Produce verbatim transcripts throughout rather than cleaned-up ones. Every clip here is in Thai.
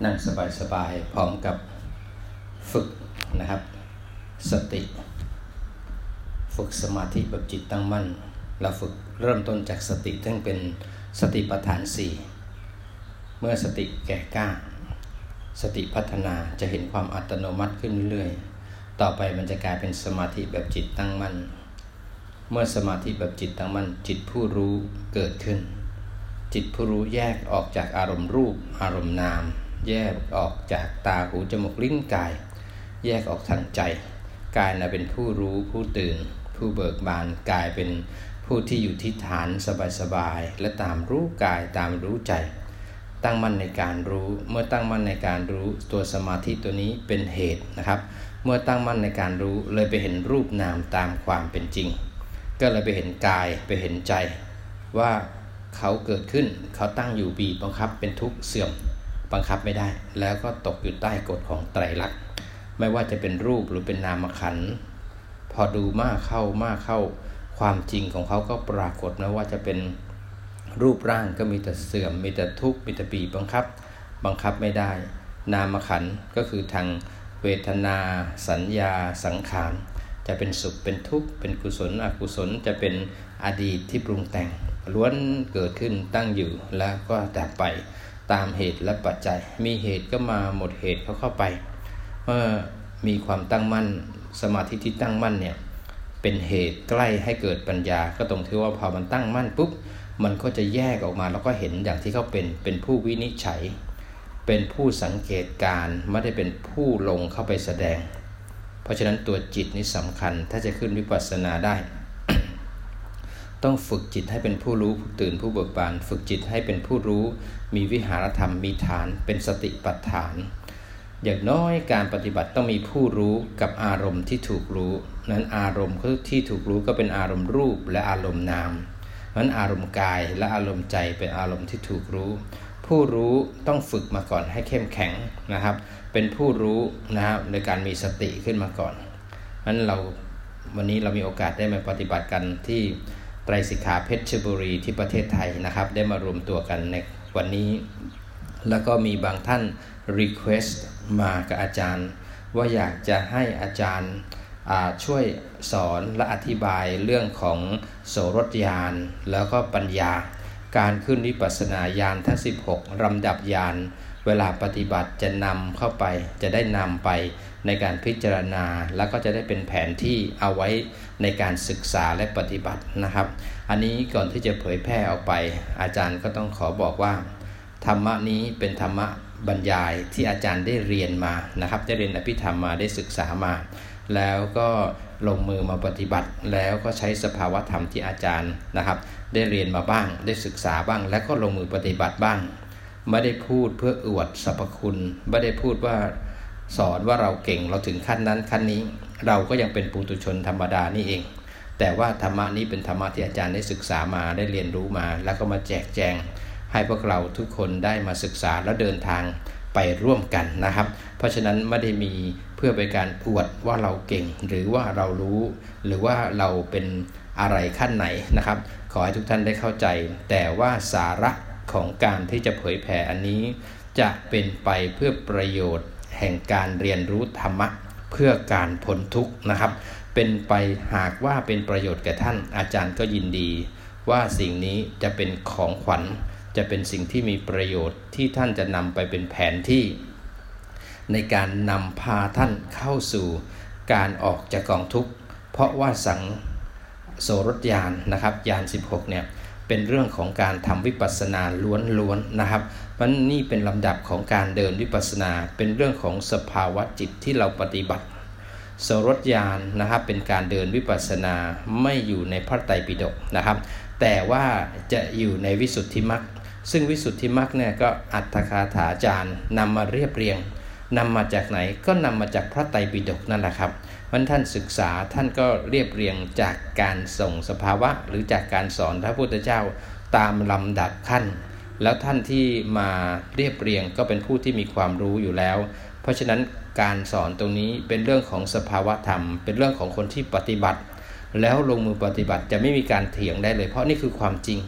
นั่งสบายๆพร้อมกับฝึกนะครับสติฝึกสมาธิแบบจิตตั้งมั่นเราฝึกเริ่มต้นจากสติซึ่งเป็นสติปัฏฐานสี่เมื่อสติแก่กล้าสติพัฒนาจะเห็นความอัตโนมัติขึ้นเรื่อยๆต่อไปมันจะกลายเป็นสมาธิแบบจิตตั้งมั่นเมื่อสมาธิแบบจิตตั้งมั่นจิตผู้รู้เกิดขึ้นจิตผู้รู้แยกออกจากอารมณ์รูปอารมณ์นามแยกออกจากตาหูจมูกลิ้นกายแยกออกทางใจกายนะเป็นผู้รู้ผู้ตื่นผู้เบิกบานกายเป็นผู้ที่อยู่ที่ฐานสบายๆและตามรู้กายตามรู้ใจตั้งมั่นในการรู้เมื่อตั้งมั่นในการรู้ตัวสมาธิตัวนี้เป็นเหตุนะครับเมื่อตั้งมั่นในการรู้เลยไปเห็นรูปนามตามความเป็นจริงก็เลยไปเห็นกายไปเห็นใจว่าเขาเกิดขึ้นเขาตั้งอยู่บีบบังคับเป็นทุกข์เสื่อมบังคับไม่ได้แล้วก็ตกอยู่ใต้กฎของไตรลักษณ์ไม่ว่าจะเป็นรูปหรือเป็นนามขันธ์พอดูมากเข้ามากเข้าความจริงของเขาก็ปรากฏนะว่าจะเป็นรูปร่างก็มีแต่เสื่อมมีแต่ทุกข์มีแต่บีบบังคับบังคับไม่ได้นามขันธ์ก็คือทางเวทนาสัญญาสังขารจะเป็นสุขเป็นทุกข์เป็นกุศลอกุศลจะเป็นอดีตที่ปรุงแต่งล้วนเกิดขึ้นตั้งอยู่แล้วก็ดับไปตามเหตุและปัจจัยมีเหตุก็มาหมดเหตุเขาเข้าไปเมื่อมีความตั้งมั่นสมาธิที่ตั้งมั่นเนี่ยเป็นเหตุใกล้ให้เกิดปัญญาก็ตรงที่ว่าพอมันตั้งมั่นปุ๊บมันก็จะแยกออกมาแล้วก็เห็นอย่างที่เขาเป็นเป็นผู้วินิจฉัยเป็นผู้สังเกตการไม่ได้เป็นผู้ลงเข้าไปแสดงเพราะฉะนั้นตัวจิตนี่สำคัญถ้าจะขึ้นวิปัสสนาได้ ต้องฝึกจิตให้เป็นผู้รู้ผู้ตื่นผู้เบิกบานฝึกจิตให้เป็นผู้รู้มีวิหารธรรมมีฐานเป็นสติปัฏฐานอย่างน้อยการปฏิบัติต้องมีผู้รู้กับอารมณ์ที่ถูกรู้นั้นอารมณ์ที่ถูกรู้ก็เป็นอารมณ์รูปและอารมณ์นามนั้นอารมณ์กายและอารมณ์ใจเป็นอารมณ์ที่ถูกรู้ผู้รู้ต้องฝึกมาก่อนให้เข้มแข็งนะครับเป็นผู้รู้นะครับในการมีสติขึ้นมาก่อนนั้นเราวันนี้เรามีโอกาสได้มาปฏิบัติกันที่ไตรสิกขาเพชรบุรีที่ประเทศไทยนะครับได้มารวมตัวกันในวันนี้แล้วก็มีบางท่าน request มากับอาจารย์ว่าอยากจะให้อาจารย์ช่วยสอนและอธิบายเรื่องของโสรถญาณแล้วก็ปัญญาการขึ้นวิปัสสนาญาณทั้งสิบหกลำดับญาณเวลาปฏิบัติจะนำเข้าไปจะได้นำไปในการพิจารณาแล้วก็จะได้เป็นแผนที่เอาไว้ในการศึกษาและปฏิบัตินะครับอันนี้ก่อนที่จะเผยแพร่ออกไปอาจารย์ก็ต้องขอบอกว่าธรรมะนี้เป็นธรรมะบรรยายที่อาจารย์ได้เรียนมานะครับได้เรียนอภิธรรมมาได้ศึกษามาแล้วก็ลงมือมาปฏิบัติแล้วก็ใช้สภาวะธรรมที่อาจารย์นะครับได้เรียนมาบ้างได้ศึกษาบ้างแล้วก็ลงมือปฏิบัติบ้างไม่ได้พูดเพื่ออวดสรรพคุณไม่ได้พูดว่าสอนว่าเราเก่งเราถึงขั้นนั้นขั้นนี้เราก็ยังเป็นปุถุชนธรรมดานี่เองแต่ว่าธรรมะนี้เป็นธรรมะที่อาจารย์ได้ศึกษามาได้เรียนรู้มาแล้วก็มาแจกแจงให้พวกเราทุกคนได้มาศึกษาและเดินทางไปร่วมกันนะครับเพราะฉะนั้นไม่ได้มีเพื่อเป็นการอวดว่าเราเก่งหรือว่าเรารู้หรือว่าเราเป็นอะไรขั้นไหนนะครับขอให้ทุกท่านได้เข้าใจแต่ว่าสาระของการที่จะเผยแผ่อันนี้จะเป็นไปเพื่อประโยชน์แห่งการเรียนรู้ธรรมะเพื่อการพ้นทุกข์นะครับเป็นไปหากว่าเป็นประโยชน์แก่ท่านอาจารย์ก็ยินดีว่าสิ่งนี้จะเป็นของขวัญจะเป็นสิ่งที่มีประโยชน์ที่ท่านจะนำไปเป็นแผนที่ในการนำพาท่านเข้าสู่การออกจากกองทุกข์เพราะว่าสังโสรถญาณนะครับญาณสิบหกเนี่ยเป็นเรื่องของการทำวิปัสสนาล้วนๆนะครับมันนี่เป็นลำดับของการเดินวิปัสสนาเป็นเรื่องของสภาวะจิตที่เราปฏิบัติโสรถญาณนะครับเป็นการเดินวิปัสสนาไม่อยู่ในพระไตรปิฎกนะครับแต่ว่าจะอยู่ในวิสุทธิมรรคซึ่งวิสุทธิมรรคเนี่ยก็อัตถคาถาจารย์นำมาเรียบเรียงนำมาจากไหนก็นำมาจากพระไตรปิฎกนั่นแหละครับวันท่านศึกษาท่านก็เรียบเรียงจากการส่งสภาวะหรือจากการสอนพระพุทธเจ้าตามลำดับขั้นแล้วท่านที่มาเรียบเรียงก็เป็นผู้ที่มีความรู้อยู่แล้วเพราะฉะนั้นการสอนตรงนี้เป็นเรื่องของสภาวะธรรมเป็นเรื่องของคนที่ปฏิบัติแล้วลงมือปฏิบัติจะไม่มีการเถียงได้เลยเพราะนี่คือความจริง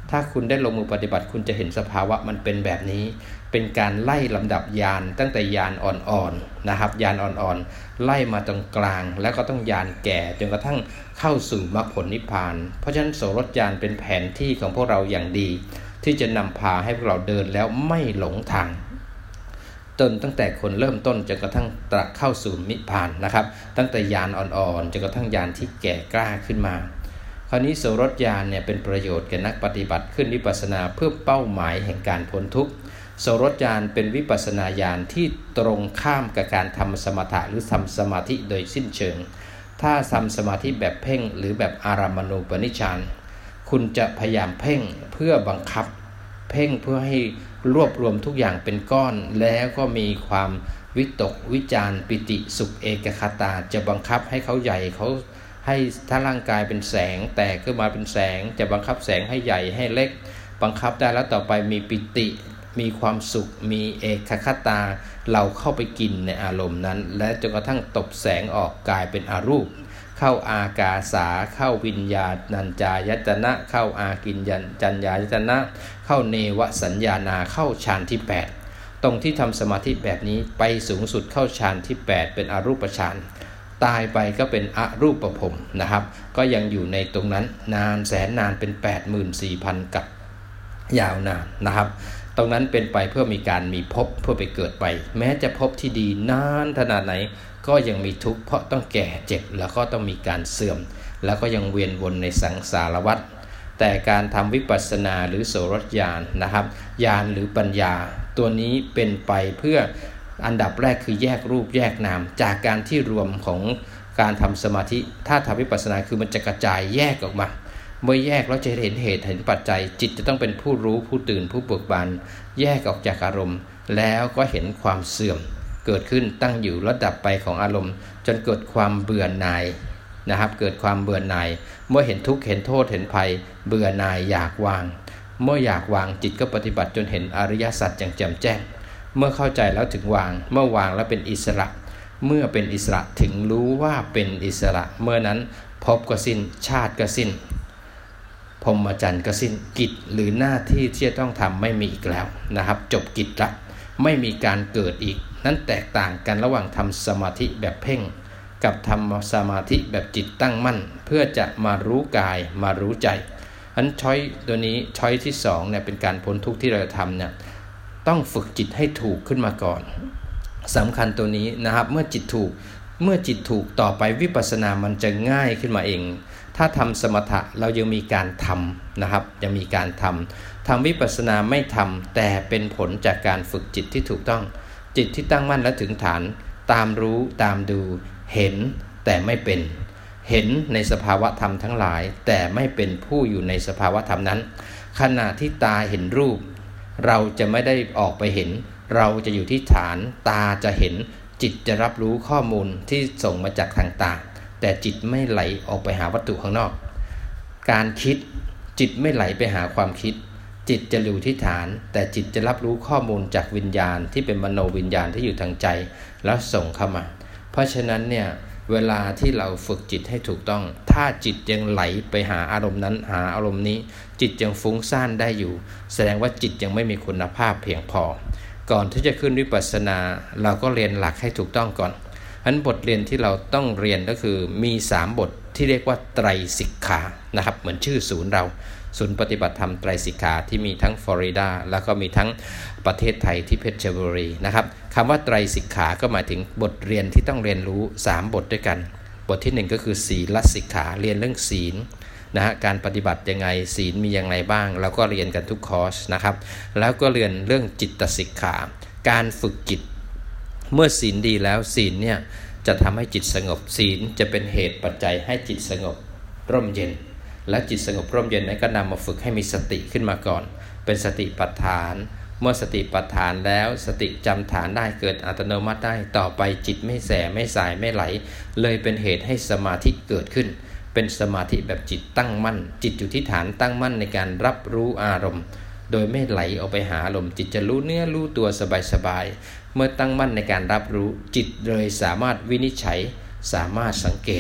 ถ้าคุณได้ลงมือปฏิบัติคุณจะเห็นสภาวะมันเป็นแบบนี้เป็นการไล่ลำดับญาณตั้งแต่ญาณอ่อนๆนะครับญาณอ่อนๆไล่มาตรงกลางแล้วก็ต้องญาณแก่จนกระทั่งเข้าสู่มรรคผลนิพพานเพราะฉะนั้นโสรถญาณเป็นแผนที่ของพวกเราอย่างดีที่จะนำพาให้พวกเราเดินแล้วไม่หลงทางจนตั้งแต่คนเริ่มต้นจนกระทั่งตรัสเข้าสู่นิพพานนะครับตั้งแต่ญาณอ่อนๆจนกระทั่งญาณที่แก่กล้าขึ้นมาคราวนี้โสรถญาณเนี่ยเป็นประโยชน์แก่นักปฏิบัติขึ้นวิปัสสนาเพื่อเป้าหมายแห่งการพ้นทุกข์โสรถญาณเป็นวิปัสสนาญาณที่ตรงข้ามกับการทำสมถะหรือทำสมาธิโดยสิ้นเชิงถ้าทำสมาธิแบบเพ่งหรือแบบอารามณูปนิชฌานคุณจะพยายามเพ่งเพื่อบังคับเพ่งเพื่อให้รวบรวมทุกอย่างเป็นก้อนแล้วก็มีความวิตกวิจารปิติสุขเอกคตาจะบังคับให้เขาใหญ่เขาให้ถ้าร่างกายเป็นแสงแตกขึ้นมาเป็นแสงจะบังคับแสงให้ใหญ่ให้เล็กบังคับได้แล้วต่อไปมีปิติมีความสุขมีเอกคตาเราเข้าไปกินในอารมณ์นั้นและจนกระทั่งตบแสงออกกลายเป็นอรูปเข้าอากาสาเข้าวิญญาณัญจายตนะเข้าอากิญจัญญายตนะเข้าเนวสัญญานาเข้าฌานที่แปดตรงที่ทำสมาธิแบบนี้ไปสูงสุดเข้าฌานที่แปดเป็นอรูปฌานตายไปก็เป็นอรูปภพนะครับก็ยังอยู่ในตรงนั้นนานแสนนานเป็น แปดหมื่นสี่พัน กับยาวนานนะครับตรงนั้นเป็นไปเพื่อมีการมีภพเพื่อไปเกิดไปแม้จะภพที่ดีนานขนาดไหนก็ยังมีทุกข์เพราะต้องแก่เจ็บแล้วก็ต้องมีการเสื่อมแล้วก็ยังเวียนวนในสังสารวัฏแต่การทำวิปัสสนาหรือโสรถญาณนะครับญาณหรือปัญญาตัวนี้เป็นไปเพื่ออันดับแรกคือแยกรูปแยกนามจากการที่รวมของการทำสมาธิถ้าทำวิปัสสนาคือมันจะกระจายแยกออกมาเมื่อแยกแล้วจะเห็นเหตุเห็นปัจจัยจิตจะต้องเป็นผู้รู้ผู้ตื่นผู้เบิกบานแยกออกจากอารมณ์แล้วก็เห็นความเสื่อมเกิดขึ้นตั้งอยู่ระดับไปของอารมณ์จนเกิดความเบื่อหน่ายนะครับเกิดความเบื่อหน่ายเมื่อเห็นทุกข์เห็นโทษเห็นภัยเบื่อหน่ายอยากวางเมื่ออยากวางจิตก็ปฏิบัติจนเห็นอริยสัจอย่างแจ่มแจ้งเมื่อเข้าใจแล้วถึงวางเมื่อวางแล้วเป็นอิสระเมื่อเป็นอิสระถึงรู้ว่าเป็นอิสระเมื่อนั้นภพก็สิ้นชาติก็สิ้นพรหมจรรย์ก็สิ้นกิจหรือหน้าที่ที่จะต้องทำไม่มีอีกแล้วนะครับจบกิจละไม่มีการเกิดอีกนั้นแตกต่างกันระหว่างทำสมาธิแบบเพ่งกับทำสมาธิแบบจิตตั้งมั่นเพื่อจะมารู้กายมารู้ใจอันช้อยตัวนี้ช้อยที่สองเนี่ยเป็นการพ้นทุกข์ที่เราทำเนี่ยต้องฝึกจิตให้ถูกขึ้นมาก่อนสำคัญตัวนี้นะครับเมื่อจิตถูกเมื่อจิตถูกต่อไปวิปัสสนามันจะง่ายขึ้นมาเองถ้าทำสมถะเรายังมีการทำนะครับยังมีการทำทำวิปัสสนาไม่ทำแต่เป็นผลจากการฝึกจิตที่ถูกต้องจิตที่ตั้งมั่นและถึงฐานตามรู้ตามดูเห็นแต่ไม่เป็นเห็นในสภาวะธรรมทั้งหลายแต่ไม่เป็นผู้อยู่ในสภาวะธรรมนั้นขณะที่ตาเห็นรูปเราจะไม่ได้ออกไปเห็นเราจะอยู่ที่ฐานตาจะเห็นจิตจะรับรู้ข้อมูลที่ส่งมาจากทางตาแต่จิตไม่ไหลออกไปหาวัตถุข้างนอกการคิดจิตไม่ไหลไปหาความคิดจิตจะอยู่ที่ฐานแต่จิตจะรับรู้ข้อมูลจากวิญญาณที่เป็นมโนวิญญาณที่อยู่ทางใจแล้วส่งเข้ามาเพราะฉะนั้นเนี่ยเวลาที่เราฝึกจิตให้ถูกต้องถ้าจิตยังไหลไปหาอารมณ์นั้นหาอารมณ์นี้จิตยังฟุ้งซ่านได้อยู่แสดงว่าจิตยังไม่มีคุณภาพเพียงพอก่อนที่จะขึ้นวิปัสสนาเราก็เรียนหลักให้ถูกต้องก่อนฉะนั้นบทเรียนที่เราต้องเรียนก็คือมีสามบทที่เรียกว่าไตรสิกขานะครับเหมือนชื่อศูนย์เราศูนย์ปฏิบัติธรรมไตรสิกขาที่มีทั้งฟลอริดาแล้วก็มีทั้งประเทศไทยที่เพชรบุรีนะครับคำว่าไตรสิกขาก็หมายถึงบทเรียนที่ต้องเรียนรู้สามบทด้วยกันบทที่หนึ่งก็คือศีลสิกขาเรียนเรื่องศีลนะฮะการปฏิบัติยังไงศีลมีอย่างไรบ้างเราก็เรียนกันทุกคอร์สนะครับแล้วก็เรียนเรื่องจิตสิกขาการฝึกจิตเมื่อศีลดีแล้วศีลเนี่ยจะทำให้จิตสงบศีลจะเป็นเหตุปัจจัยให้จิตสงบร่มเย็นและจิตสงบร่มเย็นนั้นก็นำมาฝึกให้มีสติขึ้นมาก่อนเป็นสติปัฏฐานเมื่อสติปัฏฐานแล้วสติจำฐานได้เกิดอัตโนมัติได้ต่อไปจิตไม่แสไม่สายไม่ไหลเลยเป็นเหตุให้สมาธิเกิดขึ้นเป็นสมาธิแบบจิตตั้งมั่นจิตอยู่ที่ฐานตั้งมั่นในการรับรู้อารมณ์โดยไม่ไหลออกไปหาอารมณ์จิตจะรู้เนื้อรู้ตัวสบายๆเมื่อตั้งมั่นในการรับรู้จิตเลยสามารถวินิจฉัยสามารถสังเกต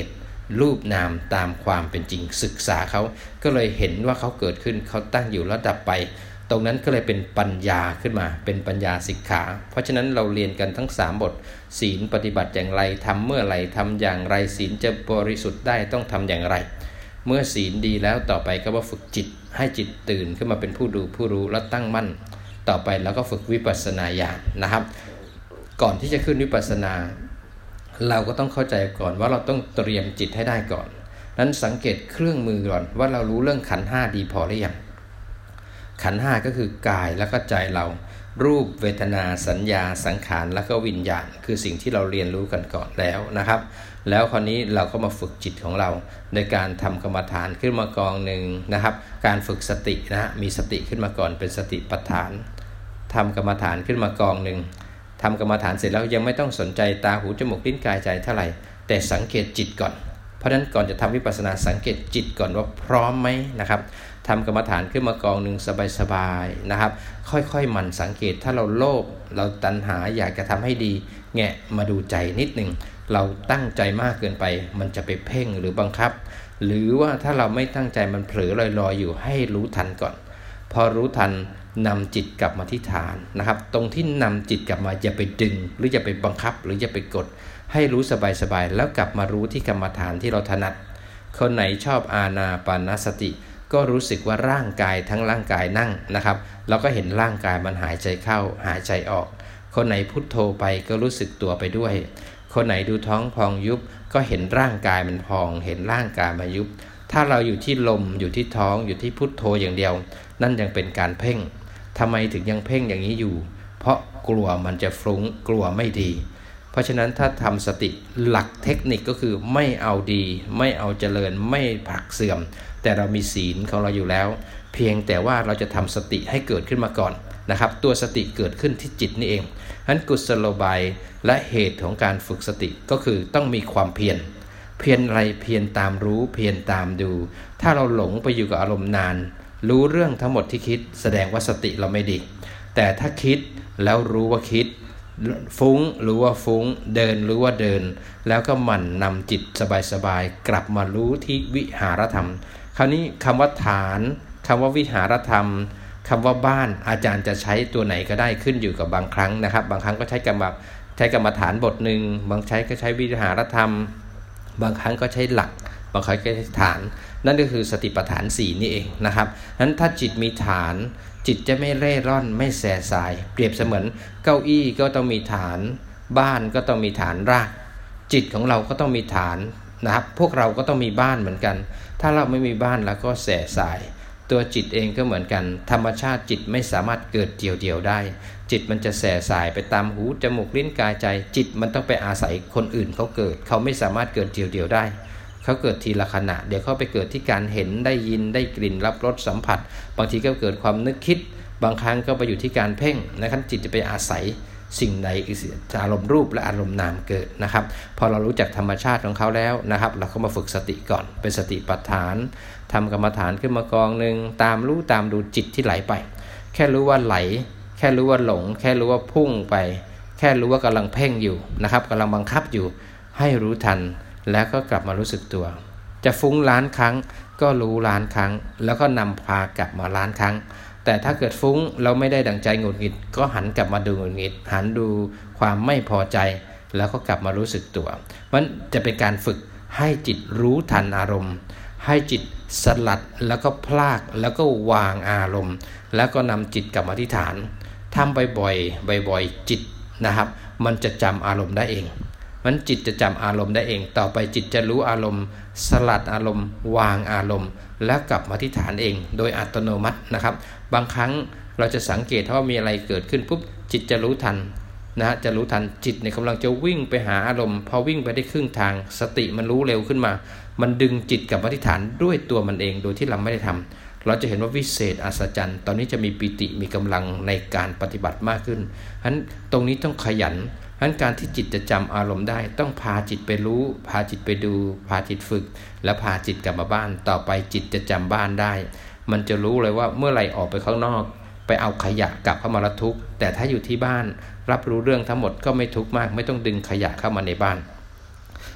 รูปนามตามความเป็นจริงศึกษาเขาก็เลยเห็นว่าเขาเกิดขึ้นเขาตั้งอยู่แล้วดับไปตรงนั้นก็เลยเป็นปัญญาขึ้นมาเป็นปัญญาสิกขาเพราะฉะนั้นเราเรียนกันทั้งสามบทศีลปฏิบัติอย่างไรทำเมื่อไหร่ทำอย่างไรศีลจะบริสุทธิ์ได้ต้องทำอย่างไรเมื่อศีลดีแล้วต่อไปก็ว่าฝึกจิตให้จิตตื่นขึ้นมาเป็นผู้ดูผู้รู้และตั้งมั่นต่อไปแล้วก็ฝึกวิปัสสนาญาณนะครับก่อนที่จะขึ้นวิปัสสนาเราก็ต้องเข้าใจก่อนว่าเราต้องเตรียมจิตให้ได้ก่อนนั้นสังเกตเครื่องมือก่อนว่าเรารู้เรื่องขันธ์ห้าดีพอหรือยังขันธ์ห้าก็คือกายแล้วก็ใจเรารูปเวทนาสัญญาสังขารแล้วก็วิญญาณคือสิ่งที่เราเรียนรู้กันก่อนแล้วนะครับแล้วคราวนี้เราก็มาฝึกจิตของเราในการทำกรรมฐานขึ้นมากองหนึ่งนะครับการฝึกสตินะฮะมีสติขึ้นมาก่อนเป็นสติปัฏฐานทำกรรมฐานขึ้นมากองหนึ่งทำกรรมฐานเสร็จแล้วยังไม่ต้องสนใจตาหูจมูกลิ้นกายใจเท่าไหร่แต่สังเกตจิตก่อนเพราะฉะนั้นก่อนจะทำวิปัสสนาสังเกตจิตก่อนว่าพร้อมไหมนะครับทำกรรมฐานขึ้นมากองหนึ่งสบายๆนะครับค่อยๆหมั่นสังเกตถ้าเราโลภเราตัณหาอยากจะทำให้ดีแงะมาดูใจนิดนึงเราตั้งใจมากเกินไปมันจะไปเพ่งหรือบังคับหรือว่าถ้าเราไม่ตั้งใจมันเผลอลอยๆอยู่ให้รู้ทันก่อนพอรู้ทันนำจิตกลับมาที่ฐานนะครับตรงที่นำจิตกลับมาอย่าไปดึงหรืออย่าไปบังคับหรืออย่าไปกดให้รู้สบายๆแล้วกลับมารู้ที่กรรมฐานที่เราถนัดคนไหนชอบอานาปานสติก็รู้สึกว่าร่างกายทั้งร่างกายนั่งนะครับแล้วก็เห็นร่างกายมันหายใจเข้าหายใจออกคนไหนพุทโธไปก็รู้สึกตัวไปด้วยคนไหนดูท้องพองยุบก็เห็นร่างกายมันพองเห็นร่างกายมันยุบถ้าเราอยู่ที่ลมอยู่ที่ท้องอยู่ที่พุทโธอย่างเดียวนั่นยังเป็นการเพ่งทำไมถึงยังเพ่งอย่างนี้อยู่เพราะกลัวมันจะฟุ้งกลัวไม่ดีเพราะฉะนั้นถ้าทำสติหลักเทคนิคก็คือไม่เอาดีไม่เอาเจริญไม่ผลักเสื่อมแต่เรามีศีลของเราอยู่แล้วเพียงแต่ว่าเราจะทำสติให้เกิดขึ้นมาก่อนนะครับตัวสติเกิดขึ้นที่จิตนี่เองฉะนั้นกุศโลบายและเหตุของการฝึกสติก็คือต้องมีความเพียรเพียรอะไรเพียรตามรู้เพียรตามดูถ้าเราหลงไปอยู่กับอารมณ์นานรู้เรื่องทั้งหมดที่คิดแสดงว่าสติเราไม่ดีแต่ถ้าคิดแล้วรู้ว่าคิดฟุ้งรู้ว่าฟุ้งเดินรู้ว่าเดินแล้วก็หมั่นนำจิตสบายๆกลับมารู้ที่วิหารธรรมคราวนี้คำว่าฐานคำว่าวิหารธรรมคำว่าบ้านอาจารย์จะใช้ตัวไหนก็ได้ขึ้นอยู่กับบางครั้งนะครับบางครั้งก็ใช้กรรมใช้กรรมฐานบทหนึ่งบางใช้ก็ใช้วิหารธรรมบางครั้งก็ใช้หลักบางครั้งก็ใช้ฐานนั่นก็คือสติปัฏฐานสี่นี่เองนะครับนั้นถ้าจิตมีฐานจิตจะไม่เร่ร่อนไม่แส่สายเปรียบเสมือนเก้าอี้ก็ต้องมีฐานบ้านก็ต้องมีฐานรากจิตของเราก็ต้องมีฐานนะครับพวกเราก็ต้องมีบ้านเหมือนกันถ้าเราไม่มีบ้านแล้วก็แส่สายตัวจิตเองก็เหมือนกันธรรมชาติจิตไม่สามารถเกิดเดี่ยวๆได้จิตมันจะแส่สายไปตามหูจมูกลิ้นกายใจจิตมันต้องไปอาศัยคนอื่นเขาเกิดเขาไม่สามารถเกิดเดี่ยวๆได้เขาเกิดทีละขณะเดี๋ยวเขาไปเกิดที่การเห็นได้ยินได้กลิ่นรับรสสัมผัสบางทีก็เกิดความนึกคิดบางครั้งก็ไปอยู่ที่การเพ่งนะครับจิตจะไปอาศัยสิ่งใดอารมณ์รูปและอารมณ์นามเกิดนะครับพอเรารู้จักธรรมชาติของเขาแล้วนะครับเราก็มาฝึกสติก่อนเป็นสติปัฏฐานทำกรรมฐานขึ้นมากองหนึ่งตามรู้ตามดูจิตที่ไหลไปแค่รู้ว่าไหลแค่รู้ว่าหลงแค่รู้ว่าพุ่งไปแค่รู้ว่ากำลังเพ่งอยู่นะครับกำลังบังคับอยู่ให้รู้ทันแล้วก็กลับมารู้สึกตัวจะฟุ้งล้านครั้งก็รู้ล้านครั้งแล้วก็นำพากลับมาล้านครั้งแต่ถ้าเกิดฟุ้งเราไม่ได้ดังใจหงุดหงิดก็หันกลับมาดูหงุดหงิดหันดูความไม่พอใจแล้วก็กลับมารู้สึกตัวมันจะเป็นการฝึกให้จิตรู้ทันอารมณ์ให้จิตสลัดแล้วก็พลากแล้วก็วางอารมณ์แล้วก็นำจิตกลับมาที่ฐานทำบ่อยๆบ่อยๆจิตนะครับมันจะจำอารมณ์ได้เองมันจิตจะจำอารมณ์ได้เองต่อไปจิตจะรู้อารมณ์สลัดอารมณ์วางอารมณ์แล้วกลับมาที่ฐานเองโดยอัตโนมัตินะครับบางครั้งเราจะสังเกตว่ามีอะไรเกิดขึ้นปุ๊บจิตจะรู้ทันนะจะรู้ทันจิตในกำลังจะวิ่งไปหาอารมณ์พอวิ่งไปได้ครึ่งทางสติมันรู้เร็วขึ้นมามันดึงจิตกลับมาที่ฐานด้วยตัวมันเองโดยที่เราไม่ได้ทำเราจะเห็นว่าวิเศษอัศจรรย์ตอนนี้จะมีปิติมีกำลังในการปฏิบัติมากขึ้นฉะนั้นตรงนี้ต้องขยันฉะนั้นการที่จิตจะจำอารมณ์ได้ต้องพาจิตไปรู้พาจิตไปดูพาจิตฝึกแล้วพาจิตกลับมาบ้านต่อไปจิตจะจำบ้านได้มันจะรู้เลยว่าเมื่อไหร่ออกไปข้างนอกไปเอาขยะกลับเข้ามาแล้วทุกข์แต่ถ้าอยู่ที่บ้านรับรู้เรื่องทั้งหมดก็ไม่ทุกข์มากไม่ต้องดึงขยะเข้ามาในบ้าน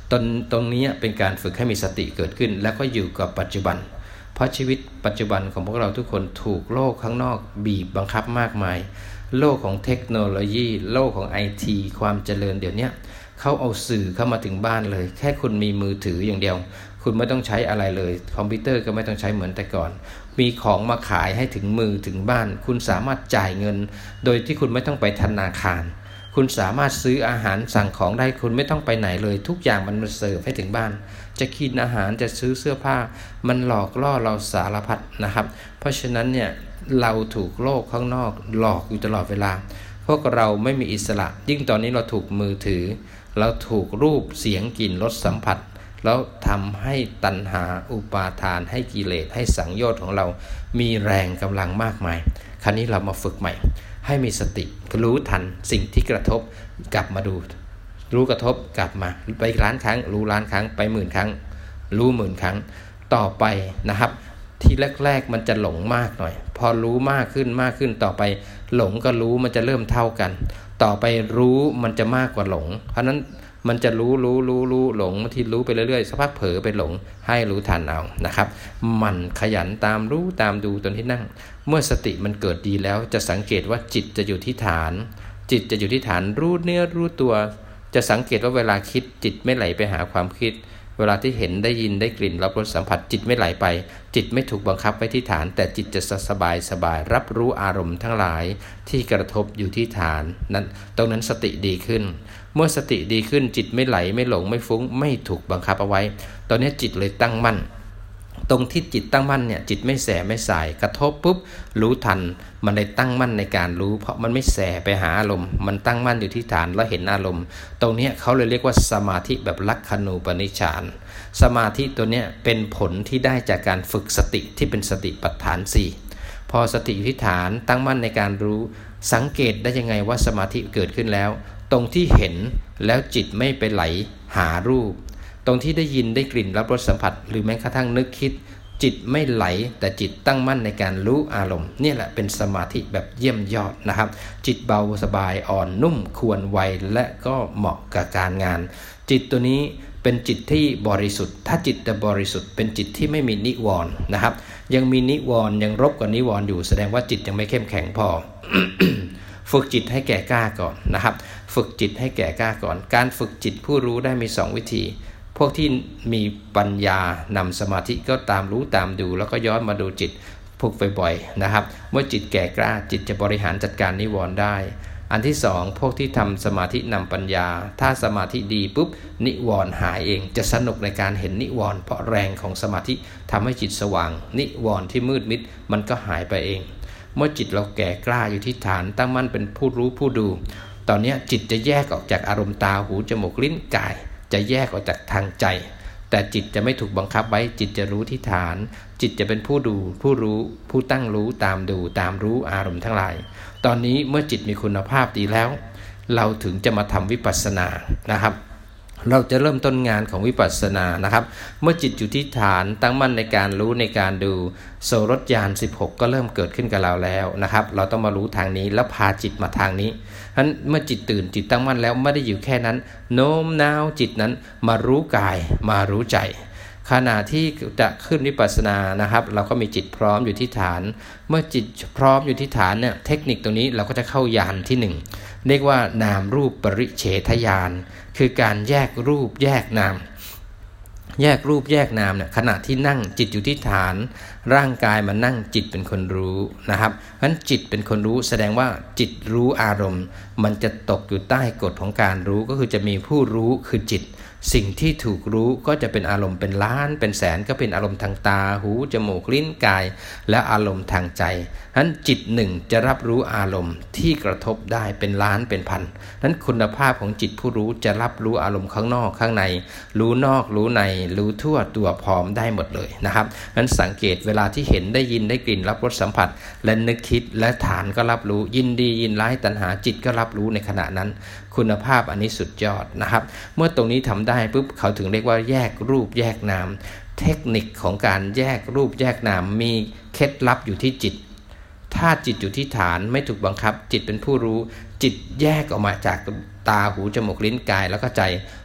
ตรงตรงนี้เป็นการฝึกให้มีสติเกิดขึ้นแล้วก็อยู่กับปัจจุบันเพราะชีวิตปัจจุบันของพวกเราทุกคนถูกโลกข้างนอกบีบบังคับมากมายโลกของเทคโนโลยีโลกของ ไอ ที ความเจริญเดี๋ยวนี้เขาเอาสื่อเข้ามาถึงบ้านเลยแค่คุณมีมือถืออย่างเดียวคุณไม่ต้องใช้อะไรเลยคอมพิวเตอร์ก็ไม่ต้องใช้เหมือนแต่ก่อนมีของมาขายให้ถึงมือถึงบ้านคุณสามารถจ่ายเงินโดยที่คุณไม่ต้องไปธนาคารคุณสามารถซื้ออาหารสั่งของได้คุณไม่ต้องไปไหนเลยทุกอย่างมันมาเสิร์ฟให้ถึงบ้านจะกินอาหารจะซื้อเสื้อผ้ามันหลอกล่อเราสารพัดนะครับเพราะฉะนั้นเนี่ยเราถูกโลกข้างนอกหลอกอยู่ตลอดเวลาพวกเราไม่มีอิสระยิ่งตอนนี้เราถูกมือถือเราถูกรูปเสียงกลิ่นรสสัมผัสแล้วทำให้ตัณหาอุปาทานให้กิเลสให้สังโยชน์ของเรามีแรงกำลังมากมายคราวนี้เรามาฝึกใหม่ให้มีสติรู้ทันสิ่งที่กระทบกลับมาดูรู้กระทบกลับมาไปล้านครั้งรู้ล้านครั้งไปหมื่นครั้งรู้หมื่นครั้งต่อไปนะครับที่แรกๆมันจะหลงมากหน่อยพอรู้มากขึ้นมากขึ้นต่อไปหลงกับรู้มันจะเริ่มเท่ากันต่อไปรู้มันจะมากกว่าหลงเพราะนั้นมันจะรู้รู้รู้รู้หลงบางทีรู้ไปเรื่อยๆสักพักเผลอไปหลงให้รู้ทันเอานะครับมันขยันตามรู้ตามดูตอนที่นั่งเมื่อสติมันเกิดดีแล้วจะสังเกตว่าจิตจะอยู่ที่ฐานจิตจะอยู่ที่ฐานรู้เนื้อรู้ตัวจะสังเกตว่าเวลาคิดจิตไม่ไหลไปหาความคิดเวลาที่เห็นได้ยินได้กลิ่นรับรสสัมผัสจิตไม่ไหลไปจิตไม่ถูกบังคับไว้ที่ฐานแต่จิตจะสบายสบายรับรู้อารมณ์ทั้งหลายที่กระทบอยู่ที่ฐานนั้นตรงนั้นสติดีขึ้นเมื่อสติดีขึ้นจิตไม่ไหลไม่หลงไม่ฟุ้งไม่ถูกบังคับเอาไว้ตอนนี้จิตเลยตั้งมั่นตรงที่จิตตั้งมั่นเนี่ยจิตไม่แสไม่สายกระทบปุ๊บรู้ทันมันเลยตั้งมั่นในการรู้เพราะมันไม่แสไปหาอารมณ์มันตั้งมั่นอยู่ที่ฐานแล้วเห็นอารมณ์ตรงนี้เขาเลยเรียกว่าสมาธิแบบลักขณูปนิชฌานสมาธิตัวเนี้ยเป็นผลที่ได้จากการฝึกสติที่เป็นสติปัฏฐานสี่พอสติอยู่ที่ฐานตั้งมั่นในการรู้สังเกตได้ยังไงว่าสมาธิเกิดขึ้นแล้วตรงที่เห็นแล้วจิตไม่ไปไหลหารูปตรงที่ได้ยินได้กลิ่นรับรสสัมผัสหรือแม้กระทั่งนึกคิดจิตไม่ไหลแต่จิตตั้งมั่นในการรู้อารมณ์นี่แหละเป็นสมาธิแบบเยี่ยมยอดนะครับจิตเบาสบายอ่อนนุ่มควรไวและก็เหมาะกับการงานจิตตัวนี้เป็นจิตที่บริสุทธิ์ถ้าจิตจะบริสุทธิ์เป็นจิตที่ไม่มีนิวรณ์นะครับยังมีนิวรณ์ยังรบกับนิวรณ์อยู่แสดงว่าจิตยังไม่เข้มแข็งพอ ฝึกจิตให้แก่กล้าก่อนนะครับฝึกจิตให้แก่กล้าก่อนการฝึกจิตผู้รู้ได้มีสองวิธีพวกที่มีปัญญานำสมาธิก็ตามรู้ตามดูแล้วก็ย้อนมาดูจิตฝึกบ่อยๆนะครับเมื่อจิตแก่กล้าจิตจะบริหารจัดการนิวรณ์ได้อันที่สองพวกที่ทำสมาธินำปัญญาถ้าสมาธิดีปุ๊บนิวรณ์หายเองจะสนุกในการเห็นนิวรณ์เพราะแรงของสมาธิทำให้จิตสว่างนิวรณ์ที่มืดมิดมันก็หายไปเองเมื่อจิตเราแก่กล้าอยู่ที่ฐานตั้งมั่นเป็นผู้รู้ผู้ดูตอนนี้จิตจะแยกออกจากอารมณ์ตาหูจมูกลิ้นกายจะแยกออกจากทางใจแต่จิตจะไม่ถูกบังคับไว้จิตจะรู้ที่ฐานจิตจะเป็นผู้ดูผู้รู้ผู้ตั้งรู้ตามดูตามรู้อารมณ์ทั้งหลายตอนนี้เมื่อจิตมีคุณภาพดีแล้วเราถึงจะมาทำวิปัสสนานะครับเราจะเริ่มต้นงานของวิปัสสนานะครับเมื่อจิตอยู่ที่ฐานตั้งมั่นในการรู้ในการดูโสรถญาณสิบหกก็เริ่มเกิดขึ้นกับเราแล้วนะครับเราต้องมารู้ทางนี้แล้วพาจิตมาทางนี้ฉะนั้นเมื่อจิตตื่นจิตตั้งมั่นแล้วไม่ได้อยู่แค่นั้นโน้มน้าวจิตนั้นมารู้กายมารู้ใจขณะที่จะขึ้นวิปัสสนานะครับเราก็มีจิตพร้อมอยู่ที่ฐานเมื่อจิตพร้อมอยู่ที่ฐานเนี่ยเทคนิคตรงนี้เราก็จะเข้ายานที่หนึ่งเรียกว่านามรูปปริเฉทญาณคือการแยกรูปแยกนามแยกรูปแยกนามเนี่ยขณะที่นั่งจิตอยู่ที่ฐานร่างกายมานั่งจิตเป็นคนรู้นะครับงั้นจิตเป็นคนรู้แสดงว่าจิตรู้อารมณ์มันจะตกอยู่ใต้กฎของการรู้ก็คือจะมีผู้รู้คือจิตสิ่งที่ถูกรู้ก็จะเป็นอารมณ์เป็นล้านเป็นแสนก็เป็นอารมณ์ทางตาหูจมูกลิ้นกายและอารมณ์ทางใจนั้นจิตหนึ่งจะรับรู้อารมณ์ที่กระทบได้เป็นล้านเป็นพันนั้นคุณภาพของจิตผู้รู้จะรับรู้อารมณ์ข้างนอกข้างในรู้นอกรู้ในรู้ทั่วตัวพร้อมได้หมดเลยนะครับนั้นสังเกตเวลาที่เห็นได้ยินได้กลิ่นรับรสสัมผัสและนึกคิดและฐานก็รับรู้ยินดียินร้ายตัณหาจิตก็รับรู้ในขณะนั้นคุณภาพอันนี้สุดยอดนะครับเมื่อตรงนี้ทำได้ปุ๊บเขาถึงเรียกว่าแยกรูปแยกนามเทคนิคของการแยกรูปแยกนามมีเคล็ดลับอยู่ที่จิตถ้าจิตอยู่ที่ฐานไม่ถูกบังคับจิตเป็นผู้รู้จิตแยกออกมาจากตาหูจมูกลิ้นกายแล้วก็ใจ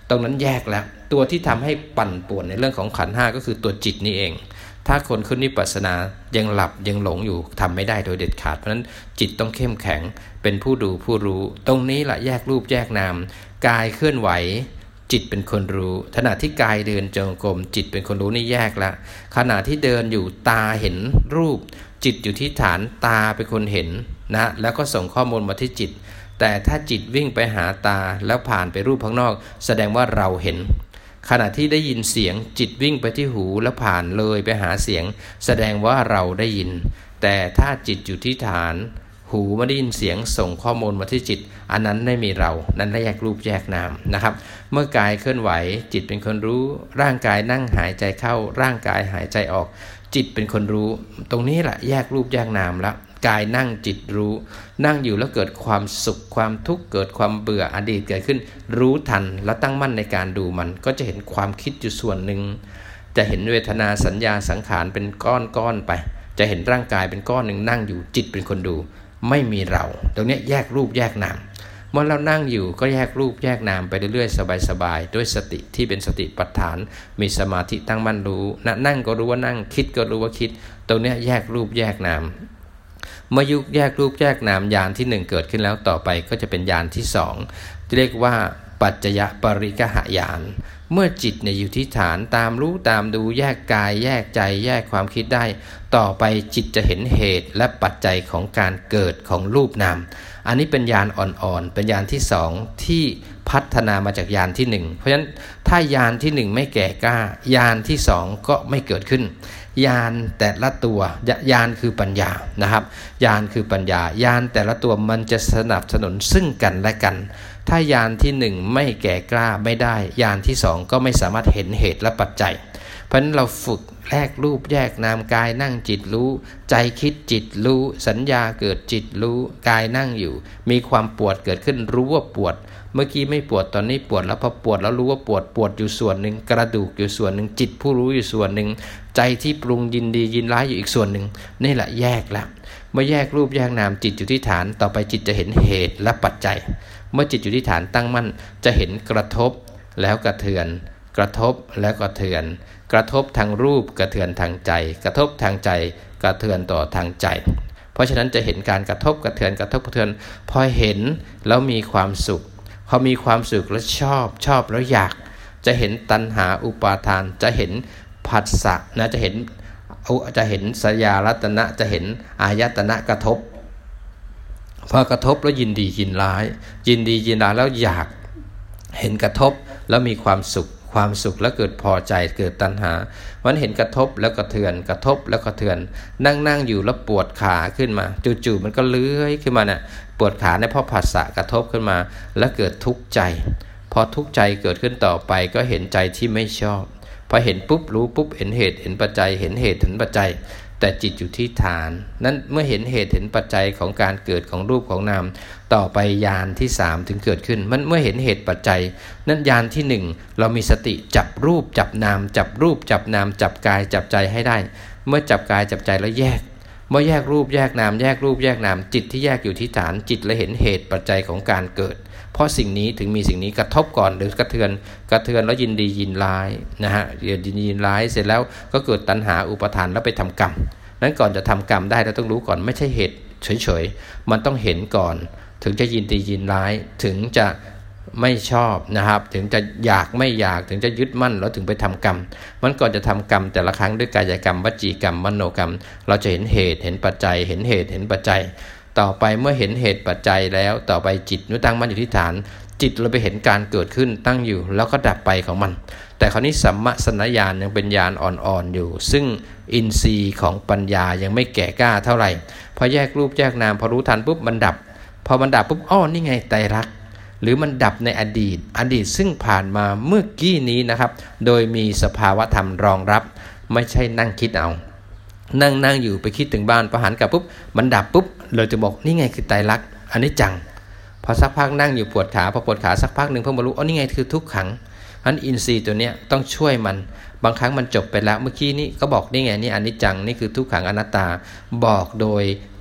ตรงนั้นแยกแล้วตัวที่ทำให้ปั่นป่วนในเรื่องของขันธ์ห้าก็คือตัวจิตนี่เองถ้าคนขึ้นวิปัสสนายังหลับยังหลงอยู่ทำไม่ได้โดยเด็ดขาดเพราะนั้นจิตต้องเข้มแข็งเป็นผู้ดูผู้รู้ตรงนี้แหละแยกรูปแยกนามกายเคลื่อนไหวจิตเป็นคนรู้ขณะที่กายเดินจงกรมจิตเป็นคนรู้นี่แยกแล้วขณะที่เดินอยู่ตาเห็นรูปจิตอยู่ที่ฐานตาเป็นคนเห็นนะแล้วก็ส่งข้อมูลมาที่จิตแต่ถ้าจิตวิ่งไปหาตาแล้วผ่านไปรูปข้างนอกแสดงว่าเราเห็นขณะที่ได้ยินเสียงจิตวิ่งไปที่หูแล้วผ่านเลยไปหาเสียงแสดงว่าเราได้ยินแต่ถ้าจิตอยู่ที่ฐานหูไม่ได้ยินเสียงส่งข้อมูลมาที่จิตอันนั้นไม่มีเรานั้นแยกรูปแยกนามนะครับเมื่อกายเคลื่อนไหวจิตเป็นคนรู้ร่างกายนั่งหายใจเข้าร่างกายหายใจออกจิตเป็นคนรู้ตรงนี้แหละแยกรูปแยกนามแล้วกายนั่งจิตรู้นั่งอยู่แล้วเกิดความสุขความทุกข์เกิดความเบื่ออดีตเกิดขึ้นรู้ทันแล้วตั้งมั่นในการดูมันก็จะเห็นความคิดอยู่ส่วนหนึ่งจะเห็นเวทนาสัญญาสังขารเป็นก้อนๆไปจะเห็นร่างกายเป็นก้อนหนึ่งนั่งอยู่จิตเป็นคนดูไม่มีเราตรงนี้แยกรูปแยกนามเมื่อเรานั่งอยู่ก็แยกรูปแยกนามไปเรื่อยๆสบายๆด้วยสติที่เป็นสติปัฏฐานมีสมาธิตั้งมั่นรู้นะนั่งก็รู้ว่านั่งคิดก็รู้ว่าคิดตรงนี้แยกรูปแยกนามเมื่อยุคแยกรูปแยกนามญาณที่หนึ่งเกิดขึ้นแล้วต่อไปก็จะเป็นญาณที่สองที่เรียกว่าปัจจยปริกหญาณเมื่อจิตเนี่ยอยู่ที่ฐานตามรู้ตามดูแยกกายแยกใจแยกความคิดได้ต่อไปจิตจะเห็นเหตุและปัจจัยของการเกิดของรูปนามอันนี้เป็นญาณอ่อนๆเป็นญาณที่สองที่พัฒนามาจากญาณที่หนึ่งเพราะฉะนั้นถ้าญาณที่หนึ่งไม่แก่กล้าญาณที่สองก็ไม่เกิดขึ้นญาณแต่ละตัวญาณคือปัญญานะครับญาณคือปัญญาญาณแต่ละตัวมันจะสนับสนุนซึ่งกันและกันถ้าญาณที่หนึ่งไม่แก่กล้าไม่ได้ญาณที่สองก็ไม่สามารถเห็นเหตุและปัจจัยเพราะฉะนั้นเราฝึกแยกรูปแยกนามกายนั่งจิตรู้ใจคิดจิตรู้สัญญาเกิดจิตรู้กายนั่งอยู่มีความปวดเกิดขึ้นรู้ว่าปวดเมื่อกี้ไม่ปวดตอนนี้ปวดแล้วพอปวดแล้วรู้ว่าปวดปวดอยู่ส่วนหนึ่งกระดูกอยู่ส่วนหนึ่งจิตผู้รู้อยู่ส่วนหนึ่งใจที่ปรุงยินดียินร้ายอยู่อีกส่วนหนึ่งนี่แหละแยกแล้วเมื่อแยกรูปแยกนามจิตอยู่ที่ฐานต่อไปจิตจะเห็นเหตุและปัจจัยเมื่อจิตอยู่ที่ฐานตั้งมั่นจะเห็นกระทบแล้วกระเทือนกระทบแล้วกระเทือนกระทบทางรูปกระเทือนทางใจกระทบทางใจกระเทือนต่อทางใจเพราะฉะนั้นจะเห็นการกระทบกระเทือนกระทบกระเทือนพอเห็นแล้วมีความสุขพอมีความสุขแล้วชอบชอบแล้วอยากจะเห็นตัณหาอุปาทานจะเห็นผัสสะนะจะเห็นจะเห็นสัญญารัตนะจะเห็นอายตนะกระทบพอกระทบแล้วยินดียินร้ายยินดียินร้ายแล้วอยากเห็นกระทบแล้วมีความสุขความสุขแล้วเกิดพอใจเกิดตัณหาวันเห็นกระทบแล้วกระเทือนกระทบแล้วกระเทือนนั่งนั่งอยู่แล้วปวดขาขึ้นมาจู่ๆมันก็เลื้อยขึ้นมาเนี่ยปวดขาเนี่ยเพราะผัสสะกระทบขึ้นมาแล้วเกิดทุกข์ใจพอทุกข์ใจเกิดขึ้นต่อไปก็เห็นใจที่ไม่ชอบพอเห็นปุ๊บรู้ปุ๊บเห็นเหตุเห็นปัจจัยเห็นเหตุเห็นปัจจัยแต่จิตอยู่ที่ฐานนั้นเมื่อเห็นเหตุเห็นปัจจัยของการเกิดของรูปของนามต่อไปญาณที่สามถึงเกิดขึ้นมันเมื่อเห็นเหตุปัจจัยนั้นญาณที่หนึ่งเรามีสติจับรูปจับนามจับรูปจับนามจับกายจับใจให้ได้เมื่อจับกายจับใจแล้วแยกเมื่อแยกรูปแยกนามแยกรูปแยกนามจิตที่แยกอยู่ที่ฐานจิตและเห็นเหตุปัจจัยของการเกิดเพราะสิ่งนี้ถึงมีสิ่งนี้กระทบก่อนหรือกระเทือนกระเทือนแล้วยินดียินร้ายนะฮะยินดียินร้ายเสร็จแล้วก็เกิดตัณหาอุปาทานแล้วไปทำกรรมนั้นก่อนจะทำกรรมได้เราต้องรู้ก่อนไม่ใช่เหตุเฉยๆมันต้องเห็นก่อนถึงจะยินดียินร้ายถึงจะไม่ชอบนะครับถึงจะอยากไม่อยากถึงจะยึดมั่นแล้วถึงไปทำกรรมมันก่อนจะทำกรรมแต่ละครั้งด้วยกายกรรมวจีกรรมมโนกรรมเราจะเห็นเหตุเห็นปัจจัยเห็นเหตุเห็นปัจจัยต่อไปเมื่อเห็นเหตุปัจจัยแล้วต่อไปจิตตั้งมั่นอยู่ที่ฐานจิตเราไปเห็นการเกิดขึ้นตั้งอยู่แล้วก็ดับไปของมันแต่คราวนี้สัมมาสัญญาณยังเป็นญาณอ่อนๆอยู่ซึ่งอินทรีย์ของปัญญายังไม่แก่กล้าเท่าไหร่พอแยกรูปแยกนามพอรู้ทันปุ๊บมันดับพอมันดับปุ๊บอ้อนี่ไงไตรลักษณ์หรือมันดับในอดีตอดีตซึ่งผ่านมาเมื่อกี้นี้นะครับโดยมีสภาวะธรรมรองรับไม่ใช่นั่งคิดเอานั่งนั่งอยู่ไปคิดถึงบ้านพอหันกลับปุ๊บมันดับปุ๊บเราจะบอกนี่ไงคือไตรลักษณ์อันนี้จังพอสักพักนั่งอยู่ปวดขาพอปวดขาสักพักหนึ่งเพิ่งมารู้อ๋อนี่ไงคือทุกขังอันอินทรีย์ตัวเนี้ยต้องช่วยมันบางครั้งมันจบไปแล้วเมื่อกี้นี้ก็บอกนี่ไงนี่อนิจจังนี่คือทุกขังอนัตตาบอกโดย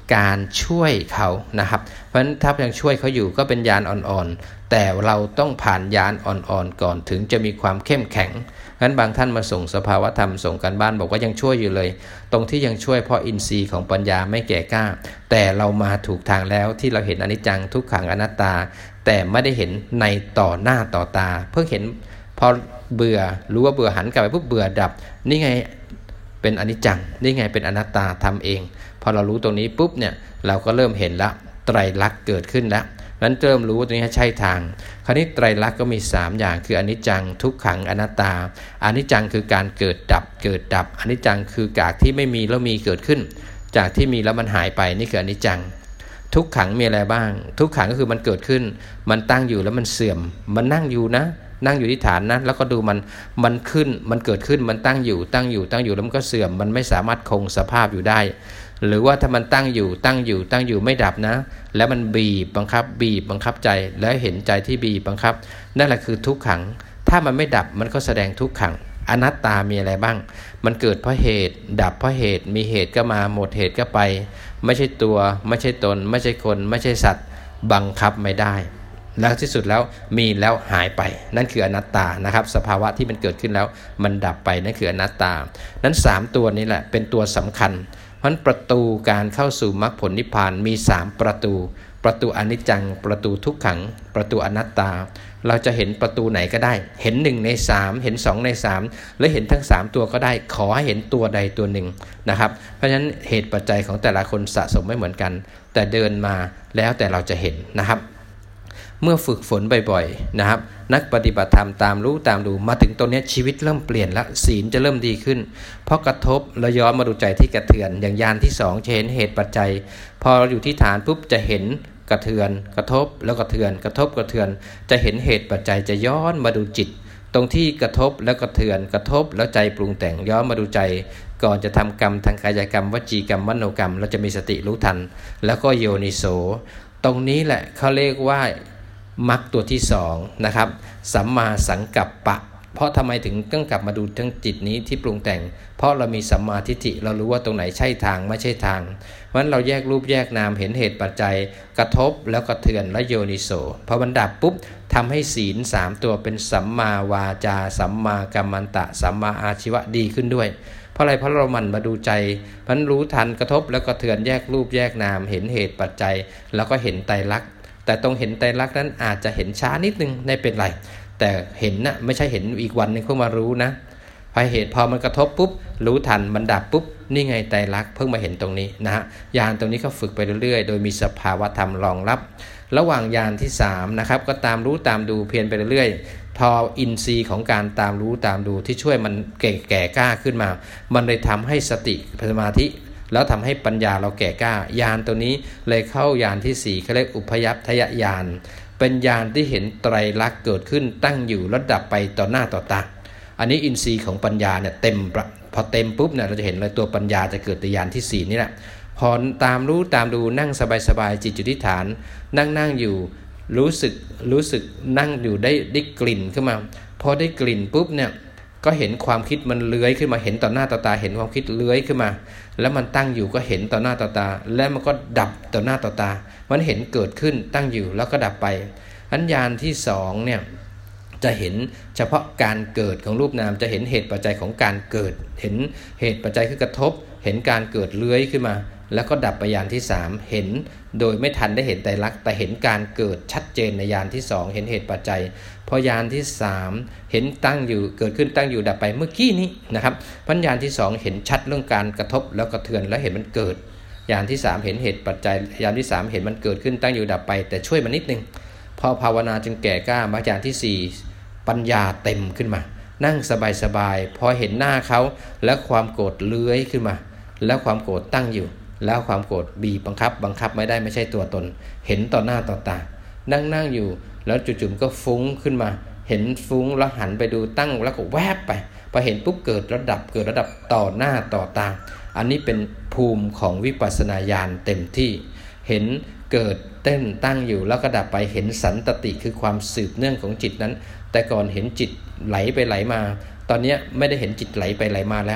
การช่วยเขานะครับเพราะฉะนั้นถ้ายังช่วยเขาอยู่ก็เป็นญาณอ่อนๆแต่เราต้องผ่านญาณอ่อนๆก่อนถึงจะมีความเข้มแข็งงั้นบางท่านมาส่งสภาวธรรมส่งกันบ้านบอกว่ายังช่วยอยู่เลยตรงที่ยังช่วยเพราะอินทรีย์ของปัญญาไม่แก่กล้าแต่เรามาถูกทางแล้วที่เราเห็นอนิจจังทุกขังอนัตตาแต่ไม่ได้เห็นในต่อหน้าต่อตาเพิ่งเห็นพอเบื่อรู้ว่าเบื่อหันกลับไปปุ๊บเบื่อดับนี่ไงเป็นอนิจจังนี่ไงเป็นอนัตตาทำเองพอเรารู้ตรงนี้ปุ๊บเนี่ยเราก็เริ่มเห็นละไตรลักษณ์เกิดขึ้นแล้วนั้นเริ่มรู้ว่าตรงนี้ใช่ทางคราวนี้ไตรลักษณ์ก็มีสามอย่างคืออนิจจังทุกขังอนัตตาอนิจจังคือการเกิดดับเกิดดับอนิจจังคือจากที่ไม่มีแล้วมีเกิดขึ้นจากที่มีแล้วมันหายไปนี่คืออนิจจังทุกขังมีอะไรบ้างทุกขังก็คือมันเกิดขึ้นมันตั้งอยู่แล้วมันเสื่อมมันนั่งอยู่นะนั่งอยู่ที่ฐานนะแล้วก็ดูมันมันขึ้นมันเกิดขึ้นมันตั้งอยู่ตั้งอยู่ตั้งอยู่แล้วมันก็เสื่อมมันไม่สามารถคงสภาพอยู่ได้หรือว่าถ้ามันตั้งอยู่ตั้งอยู่ตั้งอยู่ไม่ดับนะแล้วมันบีบบังคับบีบบังคับใจแล้วเห็นใจที่บีบบังคับนั่นแหละคือทุกขังถ้ามันไม่ดับมันก็แสดงทุกขังอนัตตามีอะไรบ้างมันเกิดเพราะเหตุดับเพราะเหตุมีเหตุก็มาหมดเหตุก็ไปไม่ใช่ตัวไม่ใช่ตนไม่ใช่คนไม่ใช่สัตว์บังคับไม่ได้แล้วที่สุดแล้วมีแล้วหายไปนั่นคืออนัตตานะครับสภาวะที่มันเกิดขึ้นแล้วมันดับไปนั่นคืออนัตตานั้นสามตัวนี้แหละเป็นตัวสำคัญเพราะฉะนั้นประตูการเข้าสู่มรรคผลนิพพานมีสามประตูประตูอนิจจังประตูทุกขังประตูอนัตตาเราจะเห็นประตูไหนก็ได้เห็นหนึ่งในสามเห็นสองในสามและเห็นทั้งสามตัวก็ได้ขอให้เห็นตัวใดตัวหนึ่งนะครับเพราะฉะนั้นเหตุปัจจัยของแต่ละคนสะสมไม่เหมือนกันแต่เดินมาแล้วแต่เราจะเห็นนะครับเมื่อฝึกฝนบ่อยๆนะครับนักปฏิบัติธรรมตามรู้ตามดูมาถึงตรงนี้ชีวิตเริ่มเปลี่ยนแล้วศีลจะเริ่มดีขึ้นเพราะกระทบแล้วย้อนมาดูใจที่กระเทือนอย่างญาณที่สองจะเห็นเหตุปัจจัยพอเราอยู่ที่ฐานปุ๊บจะเห็นกระเทือนกระทบแล้วกระเทือนกระทบกระเทือนจะเห็นเหตุปัจจัยจะย้อนมาดูจิตตรงที่กระทบแล้วกระเทือนกระทบแล้วใจปรุงแต่งย้อนมาดูใจก่อนจะทำกรรมทางกายกรรมวจีกรรมมโนกรรมเราจะมีสติรู้ทันแล้วก็โยนิโสตรงนี้แหละเขาเรียกว่ามรรคตัวที่สองนะครับสัมมาสังกัปปะเพราะทำไมถึงต้องกลับมาดูทั้งจิตนี้ที่ปรุงแต่งเพราะเรามีสัมมาทิฏฐิเรารู้ว่าตรงไหนใช่ทางไม่ใช่ทางเพราะฉะนั้นเราแยกรูปแยกนามเห็นเหตุปัจจัยกระทบแล้วกระเทือนและโยนิโสพอมันดับปุ๊บทำให้ศีลสามตัวเป็นสัมมาวาจาสัมมากัมมันตะสัมมาอาชีวะดีขึ้นด้วยเพราะอะไรเพราะเรามันมาดูใจมันรู้ทันกระทบแล้วกระเทือนแยกรูปแยกนามเห็นเหตุปัจจัยแล้วก็เห็นไตรลักษณ์แต่ตรงเห็นไตรลักษณ์นั้นอาจจะเห็นช้านิดนึงไม่เป็นไรแต่เห็นนะไม่ใช่เห็นอีกวันนึงเพิ่งมารู้นะพอเหตุพอมันกระทบปุ๊บรู้ทันมันดับปุ๊บนี่ไงไตรลักษณ์เพิ่งมาเห็นตรงนี้นะฮะญาณตรงนี้ก็ฝึกไปเรื่อยๆโดยมีสภาวะธรรมรองรับระหว่างญาณที่สามนะครับก็ตามรู้ตามดูเพียรไปเรื่อยๆพออินทรีย์ของการตามรู้ตามดูที่ช่วยมันแก่แก่กล้าขึ้นมามันเลยทำให้สติสมาธิแล้วทำให้ปัญญาเราแก่กล้าญาณตัวนี้เลยเข้าญาณที่สี่เขาเรียกอุพยัพทยญาณเป็นญาณที่เห็นไตรลักษณ์เกิดขึ้นตั้งอยู่แล้วดับไปต่อหน้าต่อตาอันนี้อินทรีย์ของปัญญาเนี่ยเต็มพอเต็มปุ๊บเนี่ยเราจะเห็นเลยตัวปัญญาจะเกิดในญาณที่สี่นี่แหละพอตามรู้ตามดูนั่งสบายๆจิตอยู่ที่ฐานนั่งนั่งอยู่รู้สึกรู้สึกนั่งอยู่ได้ได้กลิ่นขึ้นมาพอได้กลิ่นปุ๊บเนี่ยก็เห็นความคิดมันเลื้อยขึ้นมาเห็นต่อหน้าต่อตาเห็นความคิดเลื้อยขึ้นมาแล้วมันตั้งอยู่ก็เห็นต่อหน้าต่อตาแล้วมันก็ดับต่อหน้าต่อตามันเห็นเกิดขึ้นตั้งอยู่แล้วก็ดับไปอัญญาณที่สองเนี่ยจะเห็นเฉพาะการเกิดของรูปนามจะเห็นเหตุปัจจัยของการเกิดเห็นเหตุปัจจัยคือกระทบเห็นการเกิดเลื้อยขึ้นมาแล้วก็ดับไปญาณที่สามเห็นโดยไม่ทันได้เห็นไตรลักษณ์แต่เห็นการเกิดชัดเจนในญาณที่สองเห็นเหตุปัจจัยพอญาณที่สามเห็นตั้งอยู่เกิดขึ้นตั้งอยู่ดับไปเมื่อกี้นี้นะครับปัญญาณที่สองเห็นชัดเรื่องการกระทบแล้วกระเทือนแล้วเห็นมันเกิดญาณที่สามเห็นเหตุปัจจัยญาณที่สามเห็นมันเกิดขึ้นตั้งอยู่ดับไปแต่ช่วยมันนิดนึงพอภาวนาจึงแก่กล้ามาญาณที่สี่ปัญญาเต็มขึ้นมานั่งสบายๆพอเห็นหน้าเขาแล้วความโกรธเลื้อยขึ้นมาแล้วความโกรธตั้งอยู่แล้วความโกรธบีบบังคับบังคับไม่ได้ไม่ใช่ตัวตนเห็นต่อหน้าต่อตานั่งนั่งอยู่แล้วจู่ๆก็ฟุ้งขึ้นมาเห็นฟุ้งแล้วหันไปดูตั้งแล้วก็แวบไปพอเห็นปุ๊บเกิดระดับเกิดระดับต่อหน้าต่อตาอันนี้เป็นภูมิของวิปัสสนาญาณเต็มที่เห็นเกิดเต้นตั้งอยู่แล้วก็ดับไปเห็นสันตติคือความสืบเนื่องของจิตนั้นแต่ก่อนเห็นจิตไหลไปไหลมาตอนนี้ไม่ได้เห็นจิตไหลไปไหลมาแล้ว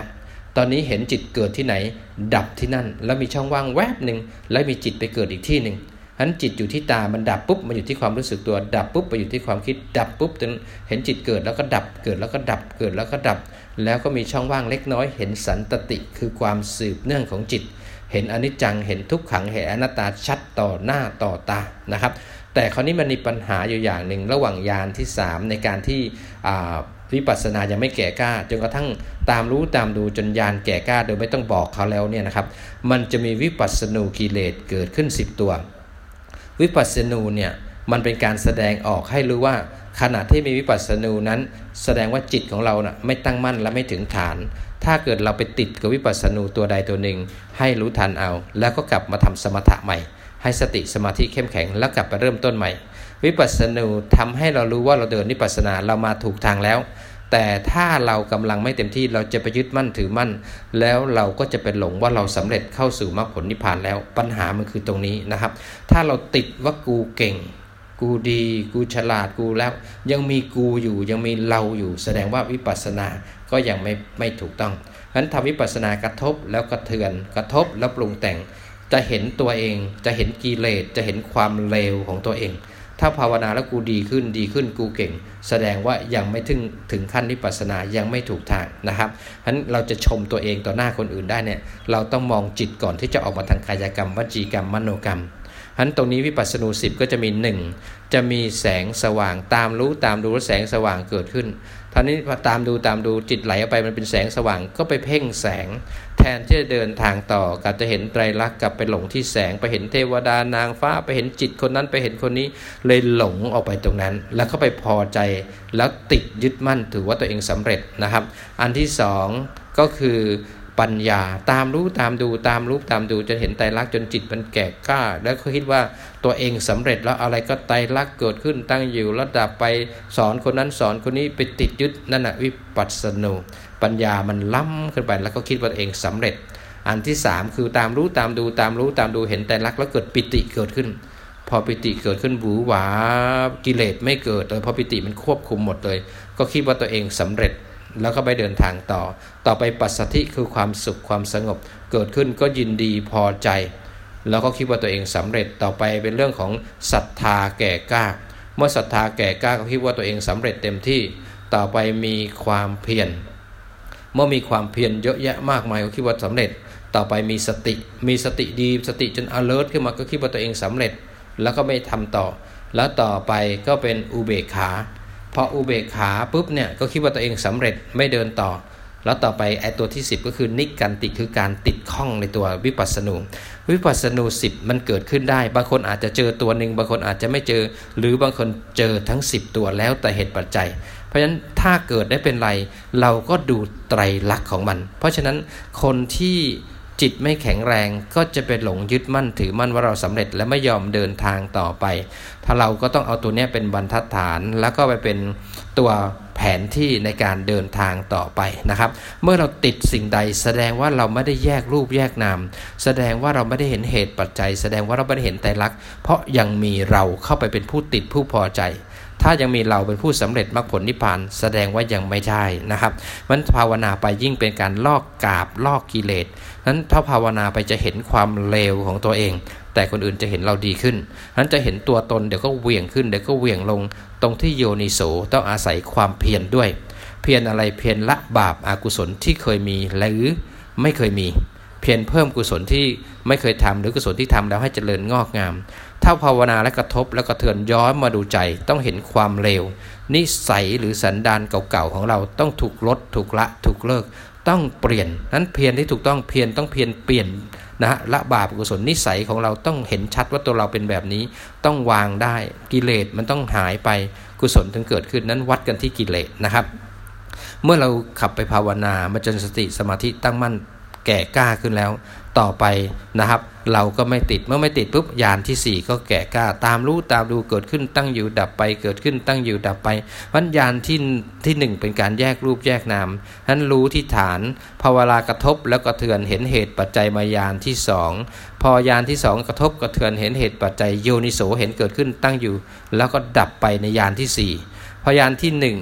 ตอนนี้เห็นจิตเกิดที่ไหนดับที่นั่นแล้วมีช่องว่างแวบหนึ่งแล้วมีจิตไปเกิดอีกที่หนึ่งฉะนั้นจิตอยู่ที่ตามันดับปุ๊บมาอยู่ที่ความรู้สึกตัวดับปุ๊บไปอยู่ที่ความคิดดับปุ๊บจนเห็นจิตเกิดแล้วก็ดับเกิดแล้วก็ดับเกิดแล้วก็ดับแล้วก็มีช่องว่างเล็กน้อยเห็นสันตติคือความสืบเนื่องของจิตเห็นอนิจจังเห็นทุกขังเห็นอนัตตาชัดต่อหน้าต่อตานะครับแต่คราวนี้มันมีปัญหาอยู่อย่างหนึ่งระหว่างญาณที่สามในการที่วิปัสสนายังไม่แก่กล้าจนกระทั่งตามรู้ตามดูจนญาณแก่กล้าโดยไม่ต้องบอกเขาแล้วเนี่ยนะครับมันจะมีวิปัสสนูกิเลสเกิดขึ้นสิบตัววิปัสสนูเนี่ยมันเป็นการแสดงออกให้รู้ว่าขณะที่มีวิปัสสนูนั้นแสดงว่าจิตของเรานะไม่ตั้งมั่นและไม่ถึงฐานถ้าเกิดเราไปติดกับวิปัสสนูตัวใดตัวหนึ่งให้รู้ทันเอาแล้วก็กลับมาทำสมถะใหม่ให้สติสมาธิเข้มแข็งแล้วกลับไปเริ่มต้นใหม่วิปัสสนูทำให้เรารู้ว่าเราเดินวิปัสสนาเรามาถูกทางแล้วแต่ถ้าเรากำลังไม่เต็มที่เราจะไปยึดมั่นถือมั่นแล้วเราก็จะเป็นหลงว่าเราสำเร็จเข้าสู่มรรคผลนิพพานแล้วปัญหามันคือตรงนี้นะครับถ้าเราติดว่ากูเก่งกูดีกูฉลาดกูแล้วยังมีกูอยู่ยังมีเราอยู่แสดงว่าวิปัสสนาก็ยังไม่ไม่ถูกต้องฉะนั้นทำวิปัสสนากระทบแล้วกระเทือนกระทบแล้วปรุงแต่งจะเห็นตัวเองจะเห็นกิเลสจะเห็นความเลวของตัวเองถ้าภาวนาแล้วกูดีขึ้นดีขึ้นกูเก่งแสดงว่ายังไม่ถึงถึงขั้นวิปัสสนายังไม่ถูกทางนะครับฉะนั้นเราจะชมตัวเองต่อหน้าคนอื่นได้เนี่ยเราต้องมองจิตก่อนที่จะออกมาทางกายกรรมวจีกรรมมโนกรรมฉะนั้นตรงนี้วิปัสสนูสิบก็จะมีหนึ่งจะมีแสงสว่างตามรู้ตามดูแสงสว่างเกิดขึ้นท่านี้พอตามดูตามดูจิตไหลออกไปมันเป็นแสงสว่างก็ไปเพ่งแสงแทนที่จะเดินทางต่อกับจะเห็นไตรลักษณ์กับไปหลงที่แสงไปเห็นเทวดานางฟ้าไปเห็นจิตคนนั้นไปเห็นคนนี้เลยหลงออกไปตรงนั้นแล้วก็ไปพอใจแล้วติดยึดมั่นถือว่าตัวเองสำเร็จนะครับอันที่สองก็คือปัญญาตามรู้ตามดูตามรู้ตามดูจนเห็นไตรลักษณ์จนจิตมันแก่กล้าแล้วก็คิดว่าตัวเองสำเร็จแล้วอะไรก็ไตรลักษณ์เกิดขึ้นตั้งอยู่ระดับไปสอนคนนั้นสอนคนนี้ไปติดยึดนั่นน่ะวิปัสสนูปัญญามันล้ำขึ้นไปแล้วก็คิดว่าตัวเองสำเร็จอันที่สามคือตามรู้ตามดูตามรู้ตามดูเห็นไตรลักษณ์แล้วเกิดปิติเกิดขึ้นพอปิติเกิดขึ้นหวือหวากิเลสไม่เกิดเลยพอปิติมันควบคุมหมดเลยก็คิดว่าตัวเองสำเร็จแล้วก็ไปเดินทางต่อต่อไปปัสสัทธิคือความสุขความสงบเกิดขึ้นก็ยินดีพอใจแล้วก็คิดว่าตัวเองสำเร็จต่อไปเป็นเรื่องของศรัทธาแก่กล้าเมื่อศรัทธาแก่กล้าก็คิดว่าตัวเองสำเร็จเต็มที่ต่อไปมีความเพียรเมื่อมีความเพียรเยอะแยะมากมายก็คิดว่าสำเร็จต่อไปมีสติมีสติดีสติจน alert ขึ้นมาก็คิดว่าตัวเองสำเร็จแล้วก็ไม่ทำต่อแล้วต่อไปก็เป็นอุเบกขาพออุเบกขาปุ๊บเนี่ยก็คิดว่าตัวเองสำเร็จไม่เดินต่อแล้วต่อไปไอ้ตัวที่สิบก็คือนิกกันติคือการติดข้องในตัววิปัสสนูวิปัสสนูสิบมันเกิดขึ้นได้บางคนอาจจะเจอตัวหนึ่งบางคนอาจจะไม่เจอหรือบางคนเจอทั้งสิบตัวแล้วแต่เหตุปัจจัยเพราะฉะนั้นถ้าเกิดได้เป็นไรเราก็ดูไตรลักษณ์ของมันเพราะฉะนั้นคนที่จิตไม่แข็งแรงก็จะไปหลงยึดมั่นถือมั่นว่าเราสำเร็จและไม่ยอมเดินทางต่อไปถ้าเราก็ต้องเอาตัวนี้เป็นบรรทัดฐานแล้วก็ไปเป็นตัวแผนที่ในการเดินทางต่อไปนะครับเมื่อเราติดสิ่งใดแสดงว่าเราไม่ได้แยกรูปแยกนามแสดงว่าเราไม่ได้เห็นเหตุปัจจัยแสดงว่าเราไม่ได้เห็นไตรลักษณ์เพราะยังมีเราเข้าไปเป็นผู้ติดผู้พอใจถ้ายังมีเราเป็นผู้สำเร็จมรรคผลนิพพานแสดงว่ายังไม่ใช่นะครับมันภาวนาไปยิ่งเป็นการลอกกาบลอกกิเลสนั้นถ้าภาวนาไปจะเห็นความเลวของตัวเองแต่คนอื่นจะเห็นเราดีขึ้นนั้นจะเห็นตัวตนเดี๋ยวก็เหวี่ยงขึ้นเดี๋ยวก็เหวี่ยงลงตรงที่โยนิโสต้องอาศัยความเพียรด้วยเพียรอะไรเพียรละบาปอกุศลที่เคยมีหรือไม่เคยมีเพียรเพิ่มกุศลที่ไม่เคยทำหรือกุศลที่ทำแล้วให้เจริญงอกงามถ้าภาวนาและกระทบแล้วกระเทือนย้อนมาดูใจต้องเห็นความเลวนิสัยหรือสันดานเก่าๆของเราต้องถูกลดถูกละถูกเลิกต้องเปลี่ยนนั้นเพียรที่ถูกต้องเพียรต้องเพียรเปลี่ยนนะฮะละบาปกุศลนิสัยของเราต้องเห็นชัดว่าตัวเราเป็นแบบนี้ต้องวางได้กิเลสมันต้องหายไปกุศลถึงเกิดขึ้นนั้นวัดกันที่กิเลสนะครับเมื่อเราขับไปภาวนามาจนสติสมาธิตั้งมั่นแก่กล้าขึ้นแล้วต่อไปนะครับเราก็ไม่ติดเมื่อไม่ติดปุ๊บญาณที่สี่ก็แก่กล้าตามรู้ตามดูเกิดขึ้นตั้งอยู่ดับไปเกิดขึ้นตั้งอยู่ดับไปเพราะญาณที่ที่หนึ่งเป็นการแยกรูปแยกนามนั้นรู้ที่ฐานพอเวลากระทบแล้วกระเทือนเห็นเหตุปัจจัยมาญาณที่สองพอญาณที่สองกระทบกระเทือนเห็นเหตุปัจจัยโยนิโสเห็นเกิดขึ้นตั้งอยู่แล้วก็ดับไปในญาณที่สี่พอญาณที่หนึ่ง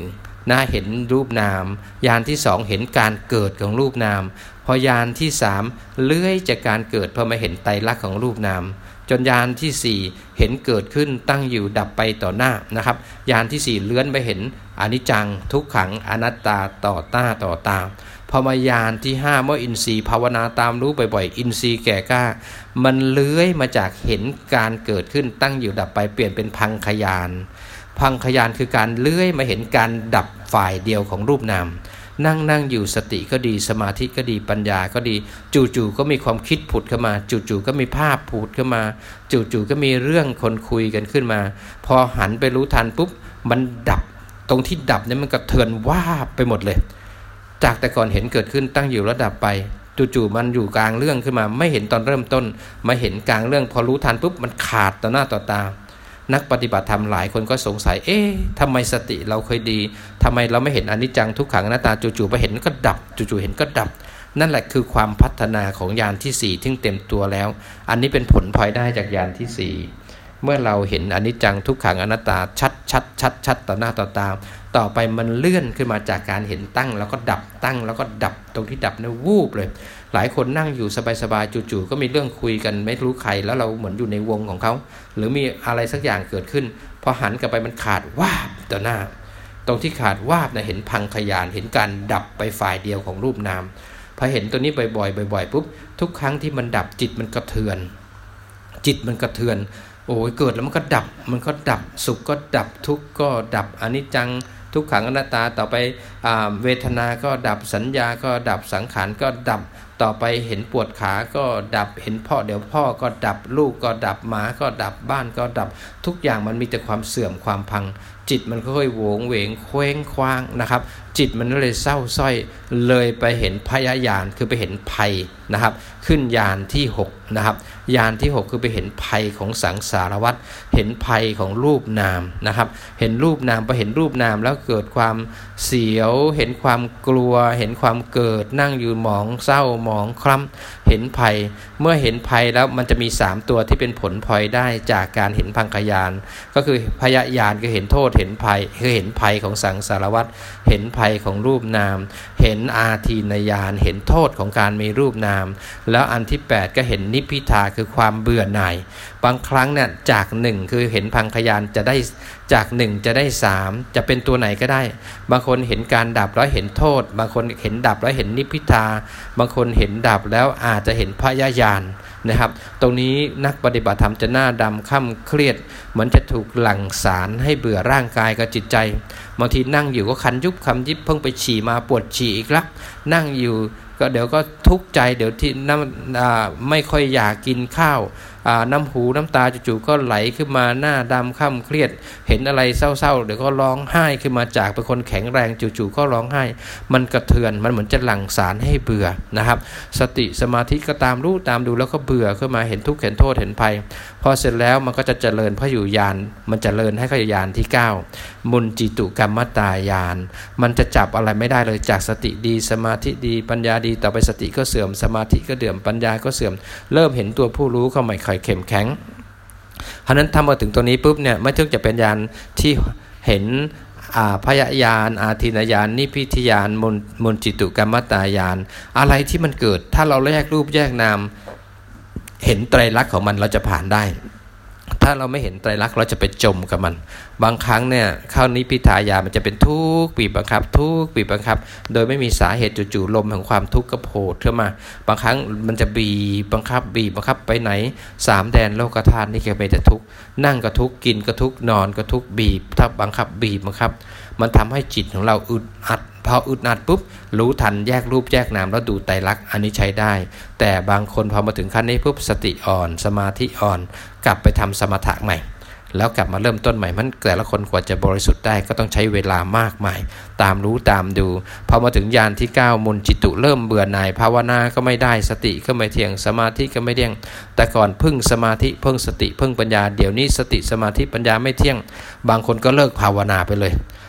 นะเห็นรูปนามญาณที่สองเห็นการเกิดของรูปนามพอญาณที่สามเลื้อยจากการเกิดพอมาเห็นไตรลักษณ์ของรูปนามจนญาณที่สี่เห็นเกิดขึ้นตั้งอยู่ดับไปต่อหน้านะครับญาณที่สี่เลื้อนไปเห็นอนิจจังทุกขังอนัตตาต่อหน้าต่อตาพอมาญาณที่ห้าเมื่ออินทรีย์ภาวนาตามรู้บ่อยๆอินทรีย์แก่กล้ามันเลื้อยมาจากเห็นการเกิดขึ้นตั้งอยู่ดับไปเปลี่ยนเป็นพังคญาณพังคญาณคือการเลื้อยมาเห็นการดับฝ่ายเดียวของรูปนามนั่งนั่งอยู่สติก็ดีสมาธิก็ดีปัญญาก็ดีจู่ๆก็มีความคิดผุดขึ้นมาจู่ๆก็มีภาพผุดขึ้นมาจู่ๆก็มีเรื่องคนคุยกันขึ้นมาพอหันไปรู้ทันปุ๊บมันดับตรงที่ดับเนี่ยมันกระเทือนว่าไปหมดเลยจากแต่ก่อนเห็นเกิดขึ้นตั้งอยู่แล้วดับไปจู่ๆมันอยู่กลางเรื่องขึ้นมาไม่เห็นตอนเริ่มต้นมาเห็นกลางเรื่องพอรู้ทันปุ๊บมันขาดต่อหน้าต่อตานักปฏิบัติธรรมหลายคนก็สงสัยเอ๊ะทำไมสติเราเคยดีทำไมเราไม่เห็นอนิจจังทุกขังอนัตตาจู่ๆไปเห็นก็ดับจู่ๆเห็นก็ดับนั่นแหละคือความพัฒนาของญาณที่สี่ที่เต็มตัวแล้วอันนี้เป็นผลพลอยได้จากญาณที่สี่เมื่อเราเห็นอนิจจังทุกขังอนัตตาชัดชัดชัดชัดต่อหน้าต่อตาต่อไปมันเลื่อนขึ้นมาจากการเห็นตั้งแล้วก็ดับตั้งแล้วก็ดับตรงที่ดับเนี่ยวูบเลยหลายคนนั่งอยู่สบายๆจู่ๆก็มีเรื่องคุยกันไม่รู้ใครแล้วเราเหมือนอยู่ในวงของเขาหรือมีอะไรสักอย่างเกิดขึ้นพอหันกลับไปมันขาดวาบต่อหน้าตรงที่ขาดวาบนะเห็นพังคญาณเห็นการดับไปฝ่ายเดียวของรูปนามพอเห็นตัวนี้บ่อยๆบ่อยๆปุ๊บทุกครั้งที่มันดับจิตมันกระเทือนจิตมันกระเทือนโอ้ยเกิดแล้วมันก็ดับมันก็ดับสุขก็ดับทุกข์ก็ดับอนิจจังทุกขังอนัตตาต่อไปเวทนาก็ดับสัญญาก็ดับสังขารก็ดับต่อไปเห็นปวดขาก็ดับเห็นพ่อเดี๋ยวพ่อก็ดับลูกก็ดับหมาก็ดับบ้านก็ดับทุกอย่างมันมีแต่ความเสื่อมความพังจิตมันค่อยๆโหวงเหวงเคว้งคว้างนะครับจิตมันเลยเศร้าส้อยเลยไปเห็นพยญาณคือไปเห็นภัยนะครับขึ้นญาณที่หกนะครับญาณที่หกคือไปเห็นภัยของสังสารวัฏเห็นภัยของรูปนามนะครับเห็นรูปนามไปเห็นรูปนามแล้วเกิดความเสียวเห็นความกลัวเห็นความเกิดนั่งอยู่หมองเศร้าหมองคล้ำเห็นภัยเมื่อเห็นภัยแล้วมันจะมีสามตัวที่เป็นผลพลอยได้จากการเห็นพังคญาณก็คือพยญาณคือเห็นโทษเห็นภัยคือเห็นภัยของสังสารวัฏเห็นภัยของรูปนามเห็นอาทีนญาณเห็นโทษของการมีรูปนามแล้วอันที่แปดก็เห็นนิพพิทาคือความเบื่อหน่ายบางครั้งเนี่ยจากหนึ่งคือเห็นพังคญาณจะได้จากหนึ่งจะได้สามจะเป็นตัวไหนก็ได้บางคนเห็นการดับแล้วเห็นโทษบางคนเห็นดับแล้วเห็นนิพพิทาบางคนเห็นดับแล้วอาจจะเห็นพยญาณนะครับตรงนี้นักปฏิบัติธรรมจะหน้าดำค่ำเครียดเหมือนจะถูกหลั่งสารให้เบื่อร่างกายกับจิตใจบางทีนั่งอยู่ก็คันยุบคำยิบเพิ่งไปฉี่มาปวดฉี่อีกแล้วนั่งอยู่ก็เดี๋ยวก็ทุกข์ใจเดี๋ยวที่น้ำไม่ค่อยอยากกินข้าวน้ำหูน้ำตาจู่ๆก็ไหลขึ้นมาหน้าดำค่ำเครียดเห็นอะไรเศร้าๆเดี๋ยวก็ร้องไห้ขึ้นมาจากเป็นคนแข็งแรงจู่ๆก็ร้องไห้มันกระเทือนมันเหมือนจะหลั่งสารให้เบื่อนะครับสติสมาธิก็ตามรู้ตามดูแล้วก็เบื่อขึ้นมาเห็นทุกข์เห็นโทษเห็นภัยพอเสร็จแล้วมันก็จะเจริญพยุญาณมันจเจริญให้ขยญาณที่เก้ามุนจิตุกรรมตายานมันจะจับอะไรไม่ได้เลยจากสติดีสมาธิดีปัญญาดีต่อไปสติก็เสื่อมสมาธิก็เดื่อมปัญญาก็เสื่อมเริ่มเห็นตัวผู้รู้เข้ามาค่อยเข้มแข็งเพราะนั้นทำมาถึงตัวนี้ปุ๊บเนี่ยไม่ถึงจะเป็นญาณที่เห็นพยญาณอาทินญาณนิพพิทญาณมุนมุนจิตุกรรมตายานอะไรที่มันเกิดถ้าเราแยกรูปแยกนามเห็นไตรลักษณ์ของมันเราจะผ่านได้ถ้าเราไม่เห็นไตรลักษณ์เราจะไปจมกับมันบางครั้งเนี่ยเข้านิพพิทายานมันจะเป็นทุกข์บีบบังคับทุกข์บีบบังคับโดยไม่มีสาเหตุจู่ๆลมแห่งความทุกข์ก็โผล่ขึ้นมาบางครั้งมันจะบีบบังคับบีบบังคับไปไหนสามแดนโลกธาตุนี่ก็เป็นแต่ทุกข์นั่งก็ทุกข์กินก็ทุกข์นอนก็ทุกข์บีบถ้าบังคับบีบบังคับมันทำให้จิตของเราอึดอัดพออึดอัดปุ๊บรู้ทันแยกรูปแยกนามแล้วดูไตรลักษณ์อันนี้ใช้ได้แต่บางคนพอมาถึงขั้นนี้ปุ๊บสติอ่อนสมาธิอ่อนกลับไปทำสมถะใหม่แล้วกลับมาเริ่มต้นใหม่มันแต่ละคนกว่าจะบริสุทธิ์ได้ก็ต้องใช้เวลามากมายตามรู้ตามดูพอมาถึงญาณที่เก้ามุนจิตุเริ่มเบื่อหน่ายภาวนาก็ไม่ได้สติก็ไม่เที่ยงสมาธิก็ไม่เที่ยงแต่ก่อนพึ่งสมาธิพึ่งสติพึ่งปัญญาเดี๋ยวนี้สติสมาธิปัญญาไม่เที่ยงบางคนก็เลิกภาวนาไปเลย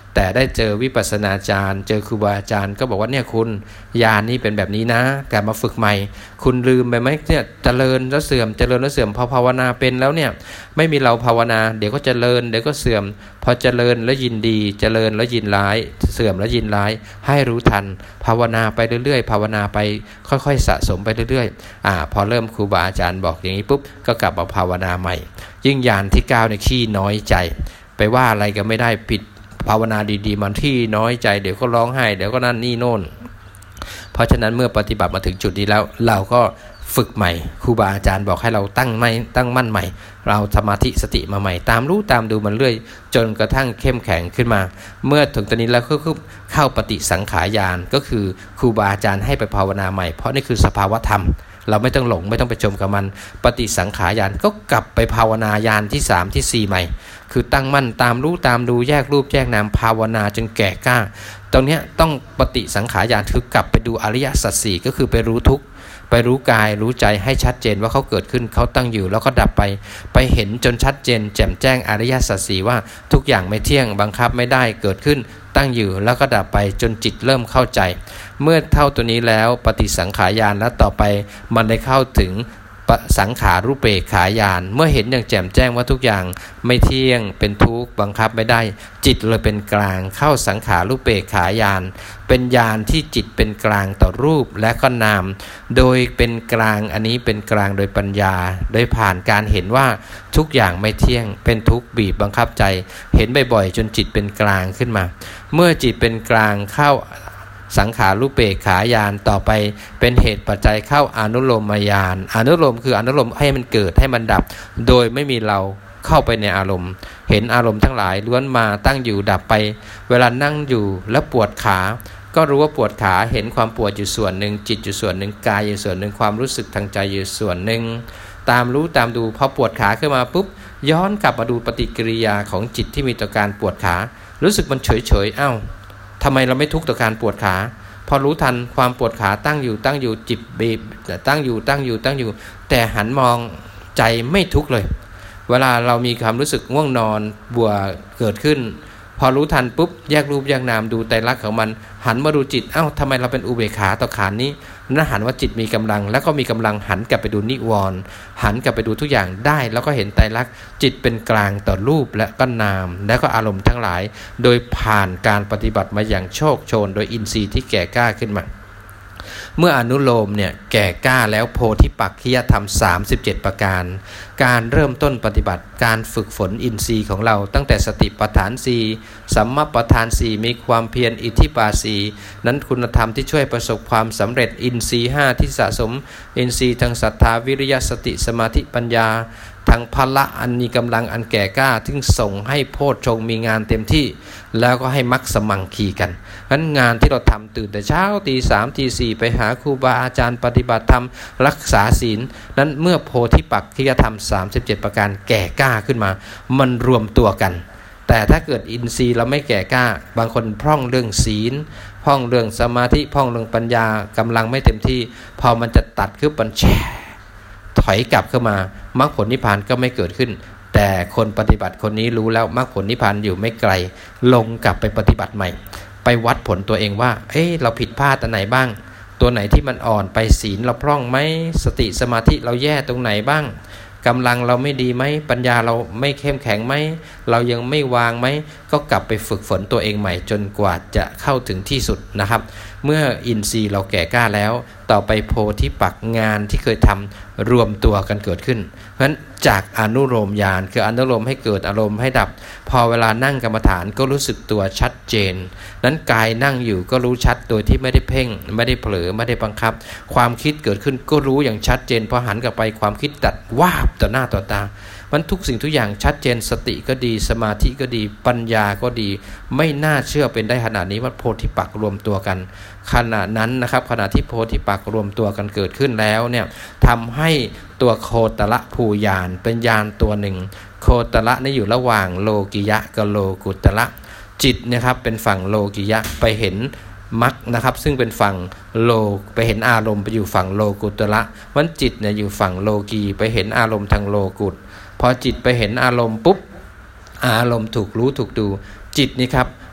แต่ได้เจอวิปัสสนาจารย์เจอครูบาอาจารย์ก็บอกว่าเนี่ยคุณญาณนี้เป็นแบบนี้นะกลับมาฝึกใหม่คุณลืมไปไหมเนี่ยเจริญแล้วเสื่อมเจริญแล้วเสื่อมพอภาวนาเป็นแล้วเนี่ยไม่มีเราภาวนาเดี๋ยวก็เจริญเดี๋ยวก็เสื่อมพอเจริญแล้วยินดีเจริญแล้วยินร้ายเสื่อมแล้วยินร้ายให้รู้ทันภาวนาไปเรื่อยๆภาวนาไปค่อยๆสะสมไปเรื่อยๆอ่าพอเริ่มครูบาอาจารย์บอกอย่างนี้ปุ๊บก็กลับมาภาวนาใหม่ยิ่งญาณที่เก้าในขี้น้อยใจไปว่าอะไรก็ไม่ได้ผิดภาวนาดีๆมันที่น้อยใจเดี๋ยวก็ร้องไห้เดี๋ยวก็นั่นนี่โน่นเพราะฉะนั้นเมื่อปฏิบัติมาถึงจุดนี้แล้วเราก็ฝึกใหม่ครูบาอาจารย์บอกให้เราตั้งไม่ตั้งมั่นใหม่เราสมาธิสติมาใหม่ตามรู้ตามดูมันเรื่อยจนกระทั่งเข้มแข็งขึ้นมาเมื่อถึงตอนนี้แล้วก็เข้าปฏิสังขารญาณก็คือครูบาอาจารย์ให้ไปภาวนาใหม่เพราะนี่คือสภาวธรรมเราไม่ต้องหลงไม่ต้องไปจมกับมันปฏิสังขารญาณก็กลับไปภาวนาญาณที่สามที่สี่ใหม่คือตั้งมั่นตามรู้ตามดูแยกรูปแยกนามภาวนาจนแก่กล้าตรงนี้ต้องปฏิสังขารญาณคือกลับไปดูอริยสัจสี่ก็คือไปรู้ทุกข์ไปรู้กายรู้ใจให้ชัดเจนว่าเขาเกิดขึ้นเขาตั้งอยู่แล้วก็ดับไปไปเห็นจนชัดเจนแจ่มแจ้งอริยสัจสี่ว่าทุกอย่างไม่เที่ยงบังคับไม่ได้เกิดขึ้นตั้งอยู่แล้วก็ดับไปจนจิตเริ่มเข้าใจเมื่อเท่าตัวนี้แล้วปฏิสังขารญาณแล้วต่อไปมันได้เข้าถึงสังขารุเปกขาญาณเมื่อเห็นอย่างแจ่มแจ้งว่าทุกอย่างไม่เที่ยงเป็นทุกข์บังคับไม่ได้จิตเลยเป็นกลางเข้าสังขารุเปกขาญาณเป็นญาณที่จิตเป็นกลางต่อรูปและก็นามโดยเป็นกลางอันนี้เป็นกลางโดยปัญญาโดยผ่านการเห็นว่าทุกอย่างไม่เที่ยงเป็นทุกข์บีบบังคับใจเห็นบ่อยๆจนจิตเป็นกลางขึ้นมาเมื่อจิตเป็นกลางเข้าสังขารุเปกขาญาณต่อไปเป็นเหตุปัจจัยเข้าอนุโลมญาณอนุโลมคืออนุโลมให้มันเกิดให้มันดับโดยไม่มีเราเข้าไปในอารมณ์เห็นอารมณ์ทั้งหลายล้วนมาตั้งอยู่ดับไปเวลานั่งอยู่แล้วปวดขาก็รู้ว่าปวดขาเห็นความปวดอยู่ส่วนหนึ่งจิตอยู่ส่วนหนึ่งกายอยู่ส่วนหนึ่งความรู้สึกทางใจอยู่ส่วนหนึ่งตามรู้ตามดูพอปวดขาขึ้นมาปุ๊บย้อนกลับมาดูปฏิกิริยาของจิตที่มีต่อการปวดขารู้สึกมันเฉยเฉยอ้าวทำไมเราไม่ทุกข์ต่อการปวดขาพอรู้ทันความปวดขาตั้งอยู่ตั้งอยู่จิตบีบตั้งอยู่ตั้งอยู่ตั้งอยู่แต่หันมองใจไม่ทุกข์เลยเวลาเรามีความรู้สึกง่วงนอนบัวเกิดขึ้นพอรู้ทันปุ๊บแยกรูปแยกนามดูไตรลักษณ์ของมันหันมาดูจิตเอ้าทำไมเราเป็นอุเบกขาต่อขันธ์นี้นั่นหันว่าจิตมีกำลังแล้วก็มีกำลังหันกลับไปดูนิวรณ์หันกลับไปดูทุกอย่างได้แล้วก็เห็นไตรลักษณ์จิตเป็นกลางต่อรูปและก็นามและก็อารมณ์ทั้งหลายโดยผ่านการปฏิบัติมาอย่างโชคโชนโดยอินทรีย์ที่แก่กล้าขึ้นมาเมื่ออนุโลมเนี่ยแก่กล้าแล้วโพธิปักขิยธรรมสามสิบเจ็ดประการการเริ่มต้นปฏิบัติการฝึกฝนอินทรีย์ของเราตั้งแต่สติปัฏฐานสี่สัมมาปัฏฐานสี่มีความเพียรอิทธิบาทสี่นั้นคุณธรรมที่ช่วยประสบความสำเร็จอินทรีย์ห้าที่สะสมอินทรีย์ทางศรัทธาวิริยะสติสมาธิปัญญาทางพละอันมีกำลังอันแก่กล้าที่ส่งให้โพชฌงค์มีงานเต็มที่แล้วก็ให้มักสมังคีกันนั้นงานที่เราทำตื่นแต่เช้าตีสามตีสี่ไปหาครูบาอาจารย์ปฏิบัติธรรมรักษาศีลนั้นเมื่อโพธิปักขิยธรรมสามสิบเจ็ดประการแก่กล้าขึ้นมามันรวมตัวกันแต่ถ้าเกิดอินทรีย์เราไม่แก่กล้าบางคนพร่องเรื่องศีลพร่องเรื่องสมาธิพร่องเรื่องปัญญากำลังไม่เต็มที่พอมันจะตัดคือปัญแชถอยกลับเข้ามามรรคผลนิพพานก็ไม่เกิดขึ้นแต่คนปฏิบัติคนนี้รู้แล้วมรรคผลนิพพานอยู่ไม่ไกลลงกลับไปปฏิบัติใหม่ไปวัดผลตัวเองว่าเอ้ยเราผิดพลาดอันไหนบ้างตัวไหนที่มันอ่อนไปศีลเราพร่องไหมสติสมาธิเราแย่ตรงไหนบ้างกำลังเราไม่ดีไหมปัญญาเราไม่เข้มแข็งไหมเรายังไม่วางไหมก็กลับไปฝึกฝนตัวเองใหม่จนกว่าจะเข้าถึงที่สุดนะครับเมื่ออินทรีย์เราแก่กล้าแล้วต่อไปโพธิปักงานที่เคยทำรวมตัวกันเกิดขึ้นเพราะฉะนั้นจากอนุโลมญาณคืออนุโลมให้เกิดอารมณ์ให้ดับพอเวลานั่งกรรมฐานก็รู้สึกตัวชัดเจนนั้นกายนั่งอยู่ก็รู้ชัดโดยที่ไม่ได้เพ่งไม่ได้เผลอไม่ได้บังคับความคิดเกิดขึ้นก็รู้อย่างชัดเจนพอหันกลับไปความคิดตัดวาบต่อหน้าต่อตามันทุกสิ่งทุกอย่างชัดเจนสติก็ดีสมาธิก็ดีปัญญาก็ดีไม่น่าเชื่อเป็นได้ขนาดนี้ว่าโพธิปักรวมตัวกันขณะนั้นนะครับขณะที่โพธิปักรวมตัวกันเกิดขึ้นแล้วเนี่ยทำให้ตัวโคตรภูญาณเป็นญาณตัวหนึ่งโคตรนี่อยู่ระหว่างโลกิยะกับโลกุตระจิตนะครับเป็นฝั่งโลกิยะไปเห็นมรรคนะครับซึ่งเป็นฝั่งโลไปเห็นอารมณ์ไปอยู่ฝั่งโลกุตระวันจิตเนี่ยอยู่ฝั่งโลกีไปเห็นอารมณ์ทางโลกุตพอจิตไปเห็นอารมณ์ปุ๊บอารมณ์ถูกรู้ถูกดูจิตนี่ครับ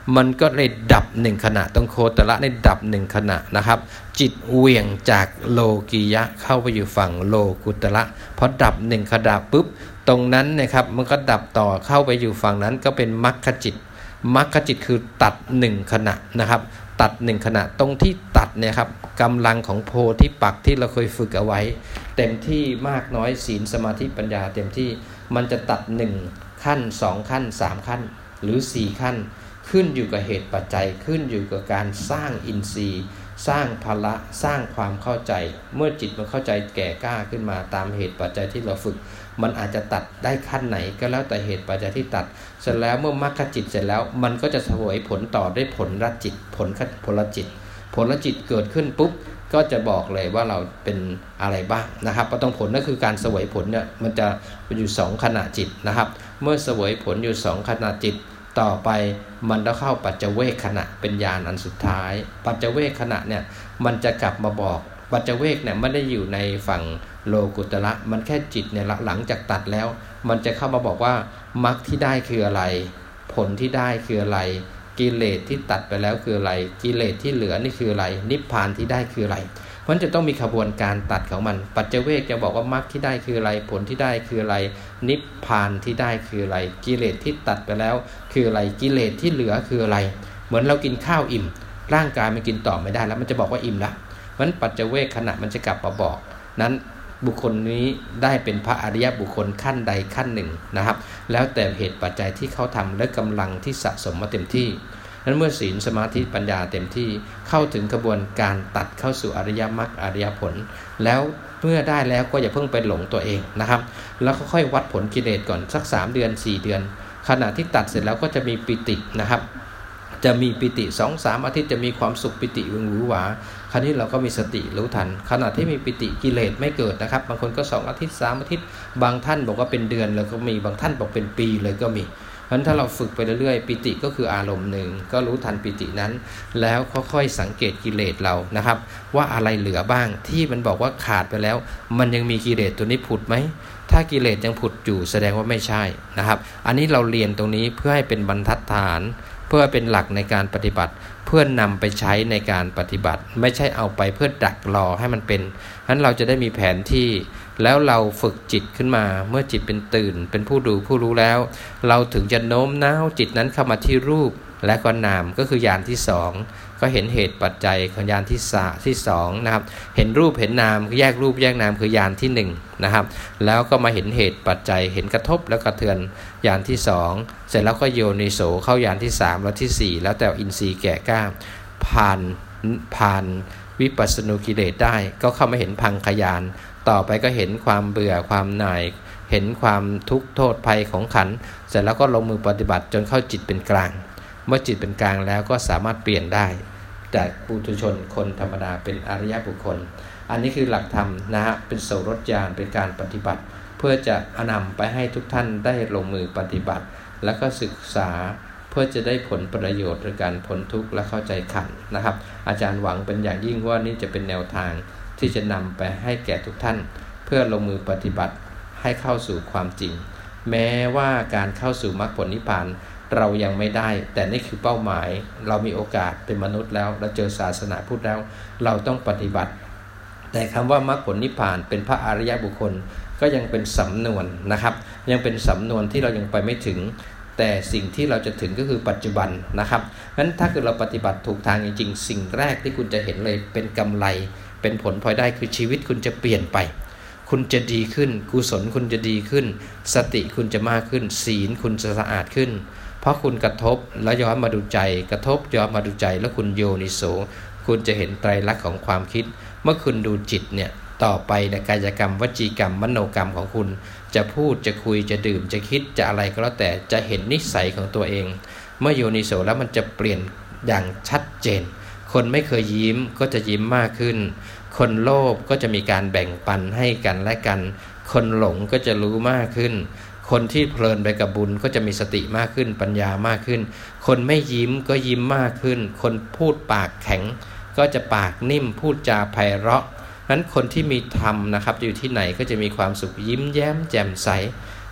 มันก็เลยดับหนึ่งขณะตรงโคตระในดับหนึ่งขณะนะครับจิตเหวี่ยงจากโลกียะเข้าไปอยู่ฝั่งโลกุตระพอดับหนึ่งขณะปุ๊บตรงนั้นนะครับมันก็ดับต่อเข้าไปอยู่ฝั่งนั้นก็เป็นมรรคจิตมรรคจิตคือตัดหนึ่งขณะนะครับตัดหนึ่งขณะตรงที่ตัดเนี่ยครับกำลังของโพธิปักษ์ที่เราเคยฝึกเอาไว้เต็มที่มากน้อยศีลสมาธิปัญญาเต็มที่มันจะตัดหนึ่งขั้นสองขั้นสามขั้นหรือสี่ขั้นขึ้นอยู่กับเหตุปัจจัยขึ้นอยู่กับการสร้างอินทรีย์สร้างพละสร้างความเข้าใจเมื่อจิตมันเข้าใจแก่กล้าขึ้นมาตามเหตุปัจจัยที่เราฝึกมันอาจจะตัดได้ขั้นไหนก็แล้วแต่เหตุปัจจัยที่ตัดเสร็จแล้วเมื่อมรรคจิตเสร็จแล้วมันก็จะเสวยผลต่อด้วยผลรจิตผลผลจิตผลจิตเกิดขึ้นปุ๊บก็จะบอกเลยว่าเราเป็นอะไรบ้างนะครับก็ต้องผลก็คือการเสวยผลเนี่ยมันจะอยู่สองขณะจิตนะครับเมื่อเสวยผลอยู่สองขณะจิตต่อไปมันต้องเข้าปัจจเวคขณะเป็นญาณอันสุดท้ายปัจจเวคขณะเนี่ยมันจะกลับมาบอกปัจจเวคเนี่ยไม่ได้อยู่ในฝั่งโลกุตระมันแค่จิตเนี่ยหลังจากตัดแล้วมันจะเข้ามาบอกว่ามรรคที่ได้คืออะไรผลที่ได้คืออะไรกิเลสที่ตัดไปแล้วคืออะไรกิเลสที่เหลือนี่คืออะไรนิพพานที่ได้คืออะไรมันจะต้องมีขบวนการตัดของมันปัจจเวกจะบอกว่ามรรคที่ได้คืออะไรผลที่ได้คืออะไรนิพพานที่ได้คืออะไรกิเลสที่ตัดไปแล้วคืออะไรกิเลสที่เหลือคืออะไรเหมือนเรากินข้าวอิ่มร่างกายมันกินต่อไม่ได้แล้วมันจะบอกว่าอิ่มแล้วมันปัจจเวกขณะมันจะกลับมาบอกนั้นบุคคลนี้ได้เป็นพระอริยบุคคลขั้นใดขั้นหนึ่งนะครับแล้วแต่เหตุปัจจัยที่เขาทำและกำลังที่สะสมมาเต็มที่นั้นเมื่อศีลสมาธิปัญญาเต็มที่เข้าถึงกระบวนการตัดเข้าสู่อริยมรรคอริยผลแล้วเมื่อได้แล้วก็อย่าเพิ่งไปหลงตัวเองนะครับแล้วก็ค่อยวัดผลกิเลสก่อนสักสามเดือนสี่เดือนขณะที่ตัดเสร็จแล้วก็จะมีปิตินะครับจะมีปิติ สองถึงสาม อาทิตย์จะมีความสุขปิติวิงหวือหวาคราวนี้เราก็มีสติรู้ทันขณะที่มีปิติกิเลสไม่เกิดนะครับบางคนก็สองอาทิตย์สามอาทิตย์บางท่านบอกว่าเป็นเดือนเลยก็มีบางท่านบอกเป็นปีเลยก็มีเพราะฉะนั้นถ้าเราฝึกไปเรื่อยๆปิติก็คืออารมณ์หนึ่งก็รู้ทันปิตินั้นแล้วค่อยๆสังเกตกิเลสเรานะครับว่าอะไรเหลือบ้างที่มันบอกว่าขาดไปแล้วมันยังมีกิเลสตัวนี้ผุดไหมถ้ากิเลสยังผุดอยู่แสดงว่าไม่ใช่นะครับอันนี้เราเรียนตรงนี้เพื่อให้เป็นบรรทัดฐานเพื่อเป็นหลักในการปฏิบัติเพื่อนนำไปใช้ในการปฏิบัติไม่ใช่เอาไปเพื่อดักรอให้มันเป็นฉะนั้นเราจะได้มีแผนที่แล้วเราฝึกจิตขึ้นมาเมื่อจิตเป็นตื่นเป็นผู้ดูผู้รู้แล้วเราถึงจะโน้มน้าวจิตนั้นเข้ามาที่รูปและก็นามก็คือญาณที่สองก็เห็นเหตุปัจจัยของญาณที่สามที่สองนะครับเห็นรูปเห็นนามแยกรูปแยกนามคือญาณที่หนึ่งนะครับแล้วก็มาเห็นเหตุปัจจัยเห็นกระทบแล้วกระเทือนญาณที่สองเสร็จแล้วก็โยนิโสเข้าญาณที่สามแล้วที่สี่แล้วแต่อินทรีย์แก่กล้าผ่านผ่านวิปัสสนูกิเลสได้ก็เข้ามาเห็นพังคญาณต่อไปก็เห็นความเบื่อความหน่ายเห็นความทุกข์โทษภัยของขันธ์เสร็จแล้วก็ลงมือปฏิบัติจนเข้าจิตเป็นกลางเมื่อจิตเป็นกลางแล้วก็สามารถเปลี่ยนได้จากปุถุชนคนธรรมดาเป็นอริยบุคคลอันนี้คือหลักธรรมนะฮะเป็นโสรถญาณเป็นการปฏิบัติเพื่อจะนำไปให้ทุกท่านได้ลงมือปฏิบัติแล้วก็ศึกษาเพื่อจะได้ผลประโยชน์ในการพ้นทุกข์และเข้าใจขันธ์นะครับอาจารย์หวังเป็นอย่างยิ่งว่านี่จะเป็นแนวทางที่จะนำไปให้แก่ทุกท่านเพื่อลงมือปฏิบัติให้เข้าสู่ความจริงแม้ว่าการเข้าสู่มรรคผลนิพพานเรายังไม่ได้แต่นี่คือเป้าหมายเรามีโอกาสเป็นมนุษย์แล้วเราเจอศาสนาพุทธแล้วเราต้องปฏิบัติแต่คำว่ามรรคผลนิพพานเป็นพระอริยบุคคลก็ยังเป็นสำนวนนะครับยังเป็นสำนวนที่เรายังไปไม่ถึงแต่สิ่งที่เราจะถึงก็คือปัจจุบันนะครับงั้นถ้าเกิดเราปฏิบัติถูกทางจริงๆสิ่งแรกที่คุณจะเห็นเลยเป็นกำไรเป็นผลพลอยได้คือชีวิตคุณจะเปลี่ยนไปคุณจะดีขึ้นกุศลคุณจะดีขึ้นสติคุณจะมากขึ้นศีลคุณจะสะอาดขึ้นเพราะคุณกระทบแล้วย้อนมาดูใจกระทบย้อนมาดูใจแล้วคุณโยนิโสคุณจะเห็นไตรลักษณ์ของความคิดเมื่อคุณดูจิตเนี่ยต่อไปในกายกรรมวจีกรรมมโนกรรมของคุณจะพูดจะคุยจะดื่มจะคิดจะอะไรก็แล้วแต่จะเห็นนิสัยของตัวเองเมื่อโยนิโสแล้วมันจะเปลี่ยนอย่างชัดเจนคนไม่เคยยิ้มก็จะยิ้มมากขึ้นคนโลภก็จะมีการแบ่งปันให้กันและกันคนหลงก็จะรู้มากขึ้นคนที่เพลินไปกับบุญก็จะมีสติมากขึ้นปัญญามากขึ้นคนไม่ยิ้มก็ยิ้มมากขึ้นคนพูดปากแข็งก็จะปากนิ่มพูดจาไพเราะนั้นคนที่มีธรรมนะครับอยู่ที่ไหนก็จะมีความสุขยิ้มแย้มแจ่มใส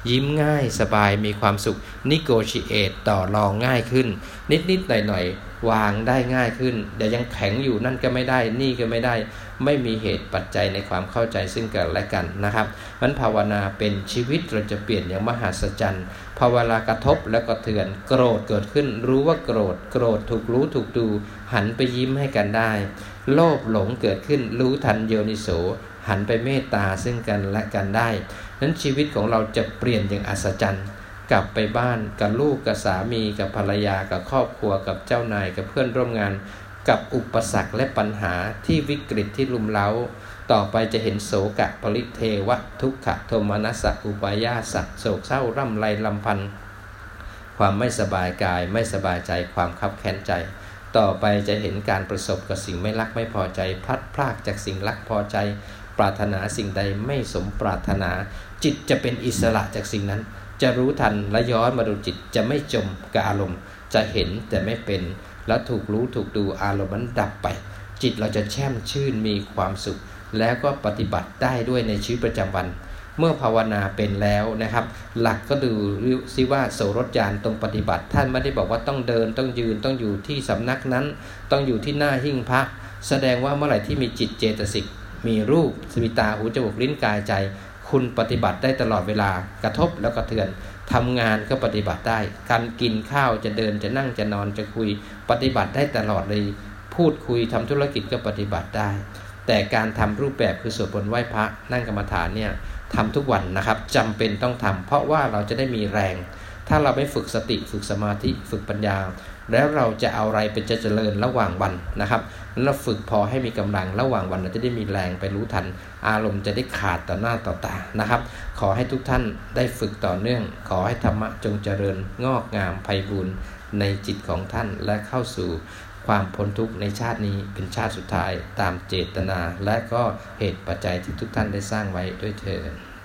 ยิ้มง่ายสบายมีความสุข negotiate ต่อรองง่ายขึ้นนิดๆหน่อยๆวางได้ง่ายขึ้นเดี๋ยวยังแข็งอยู่นั่นก็ไม่ได้นี่ก็ไม่ได้ไม่มีเหตุปัจจัยในความเข้าใจซึ่งกันและกันนะครับมันภาวนาเป็นชีวิตเราจะเปลี่ยนอย่างมหัศจรรย์พอเวลากระทบแล้วก็เตือนโกรธเกิดขึ้นรู้ว่าโกรธโกรธถูกรู้ถูกดูหันไปยิ้มให้กันได้โลภหลงเกิดขึ้นรู้ทันโยนิโสหันไปเมตตาซึ่งกันและกันได้นั้นชีวิตของเราจะเปลี่ยนอย่างอัศจรรย์กลับไปบ้านกับลูกกับสามีกับภรรยากับครอบครัวกับเจ้านายกับเพื่อนร่วมงานกับอุปสรรคและปัญหาที่วิกฤตที่ลุมเร้าต่อไปจะเห็นโศกะปริเทวะทุกขโทมนัสสะอุปายาสะโศกเศร้าร่ำไรลำพันธ์ความไม่สบายกายไม่สบายใจความคับแค้นใจต่อไปจะเห็นการประสบกับสิ่งไม่รักไม่พอใจพลัดพรากจากสิ่งรักพอใจปรารถนาสิ่งใดไม่สมปรารถนาจิตจะเป็นอิสระจากสิ่งนั้นจะรู้ทันและย้อนมาดูจิตจะไม่จมกับอารมณ์จะเห็นแต่ไม่เป็นแล้วถูกรู้ถูกดูอารมณ์นั้นดับไปจิตเราจะแช่มชื่นมีความสุขแล้วก็ปฏิบัติได้ด้วยในชีวิตประจำวันเมื่อภาวนาเป็นแล้วนะครับหลักก็ดูซิว่าโสรถญาณตรงปฏิบัติท่านไม่ได้บอกว่าต้องเดินต้องยืนต้องอยู่ที่สำนักนั้นต้องอยู่ที่หน้าหิ้งพระแสดงว่าเมื่อไหร่ที่มีจิตเจตสิกมีรูปสมิตาหูจมูกลิ้นกายใจคุณปฏิบัติได้ตลอดเวลากระทบแล้วก็เทือนทำงานก็ปฏิบัติได้การกินข้าวจะเดินจะนั่งจะนอนจะคุยปฏิบัติได้ตลอดเลยพูดคุยทำธุรกิจก็ปฏิบัติได้แต่การทำรูปแบบคือสวดมนต์ไหว้พระนั่งกรรมฐานเนี่ยทำทุกวันนะครับจำเป็นต้องทำเพราะว่าเราจะได้มีแรงถ้าเราไม่ฝึกสติฝึกสมาธิฝึกปัญญาแล้วเราจะเอาอะไรเป็นจะเจริญระหว่างวันนะครับเราฝึกพอให้มีกำลังระหว่างวันเราจะได้มีแรงไปรู้ทันอารมณ์จะได้ขาดต่อหน้าต่อตานะครับขอให้ทุกท่านได้ฝึกต่อเนื่องขอให้ธรรมะจงเจริญงอกงามไพบูลย์ในจิตของท่านและเข้าสู่ความพ้นทุกข์ในชาตินี้เป็นชาติสุดท้ายตามเจตนาและก็เหตุปัจจัยที่ทุกท่านได้สร้างไว้ด้วยเถิด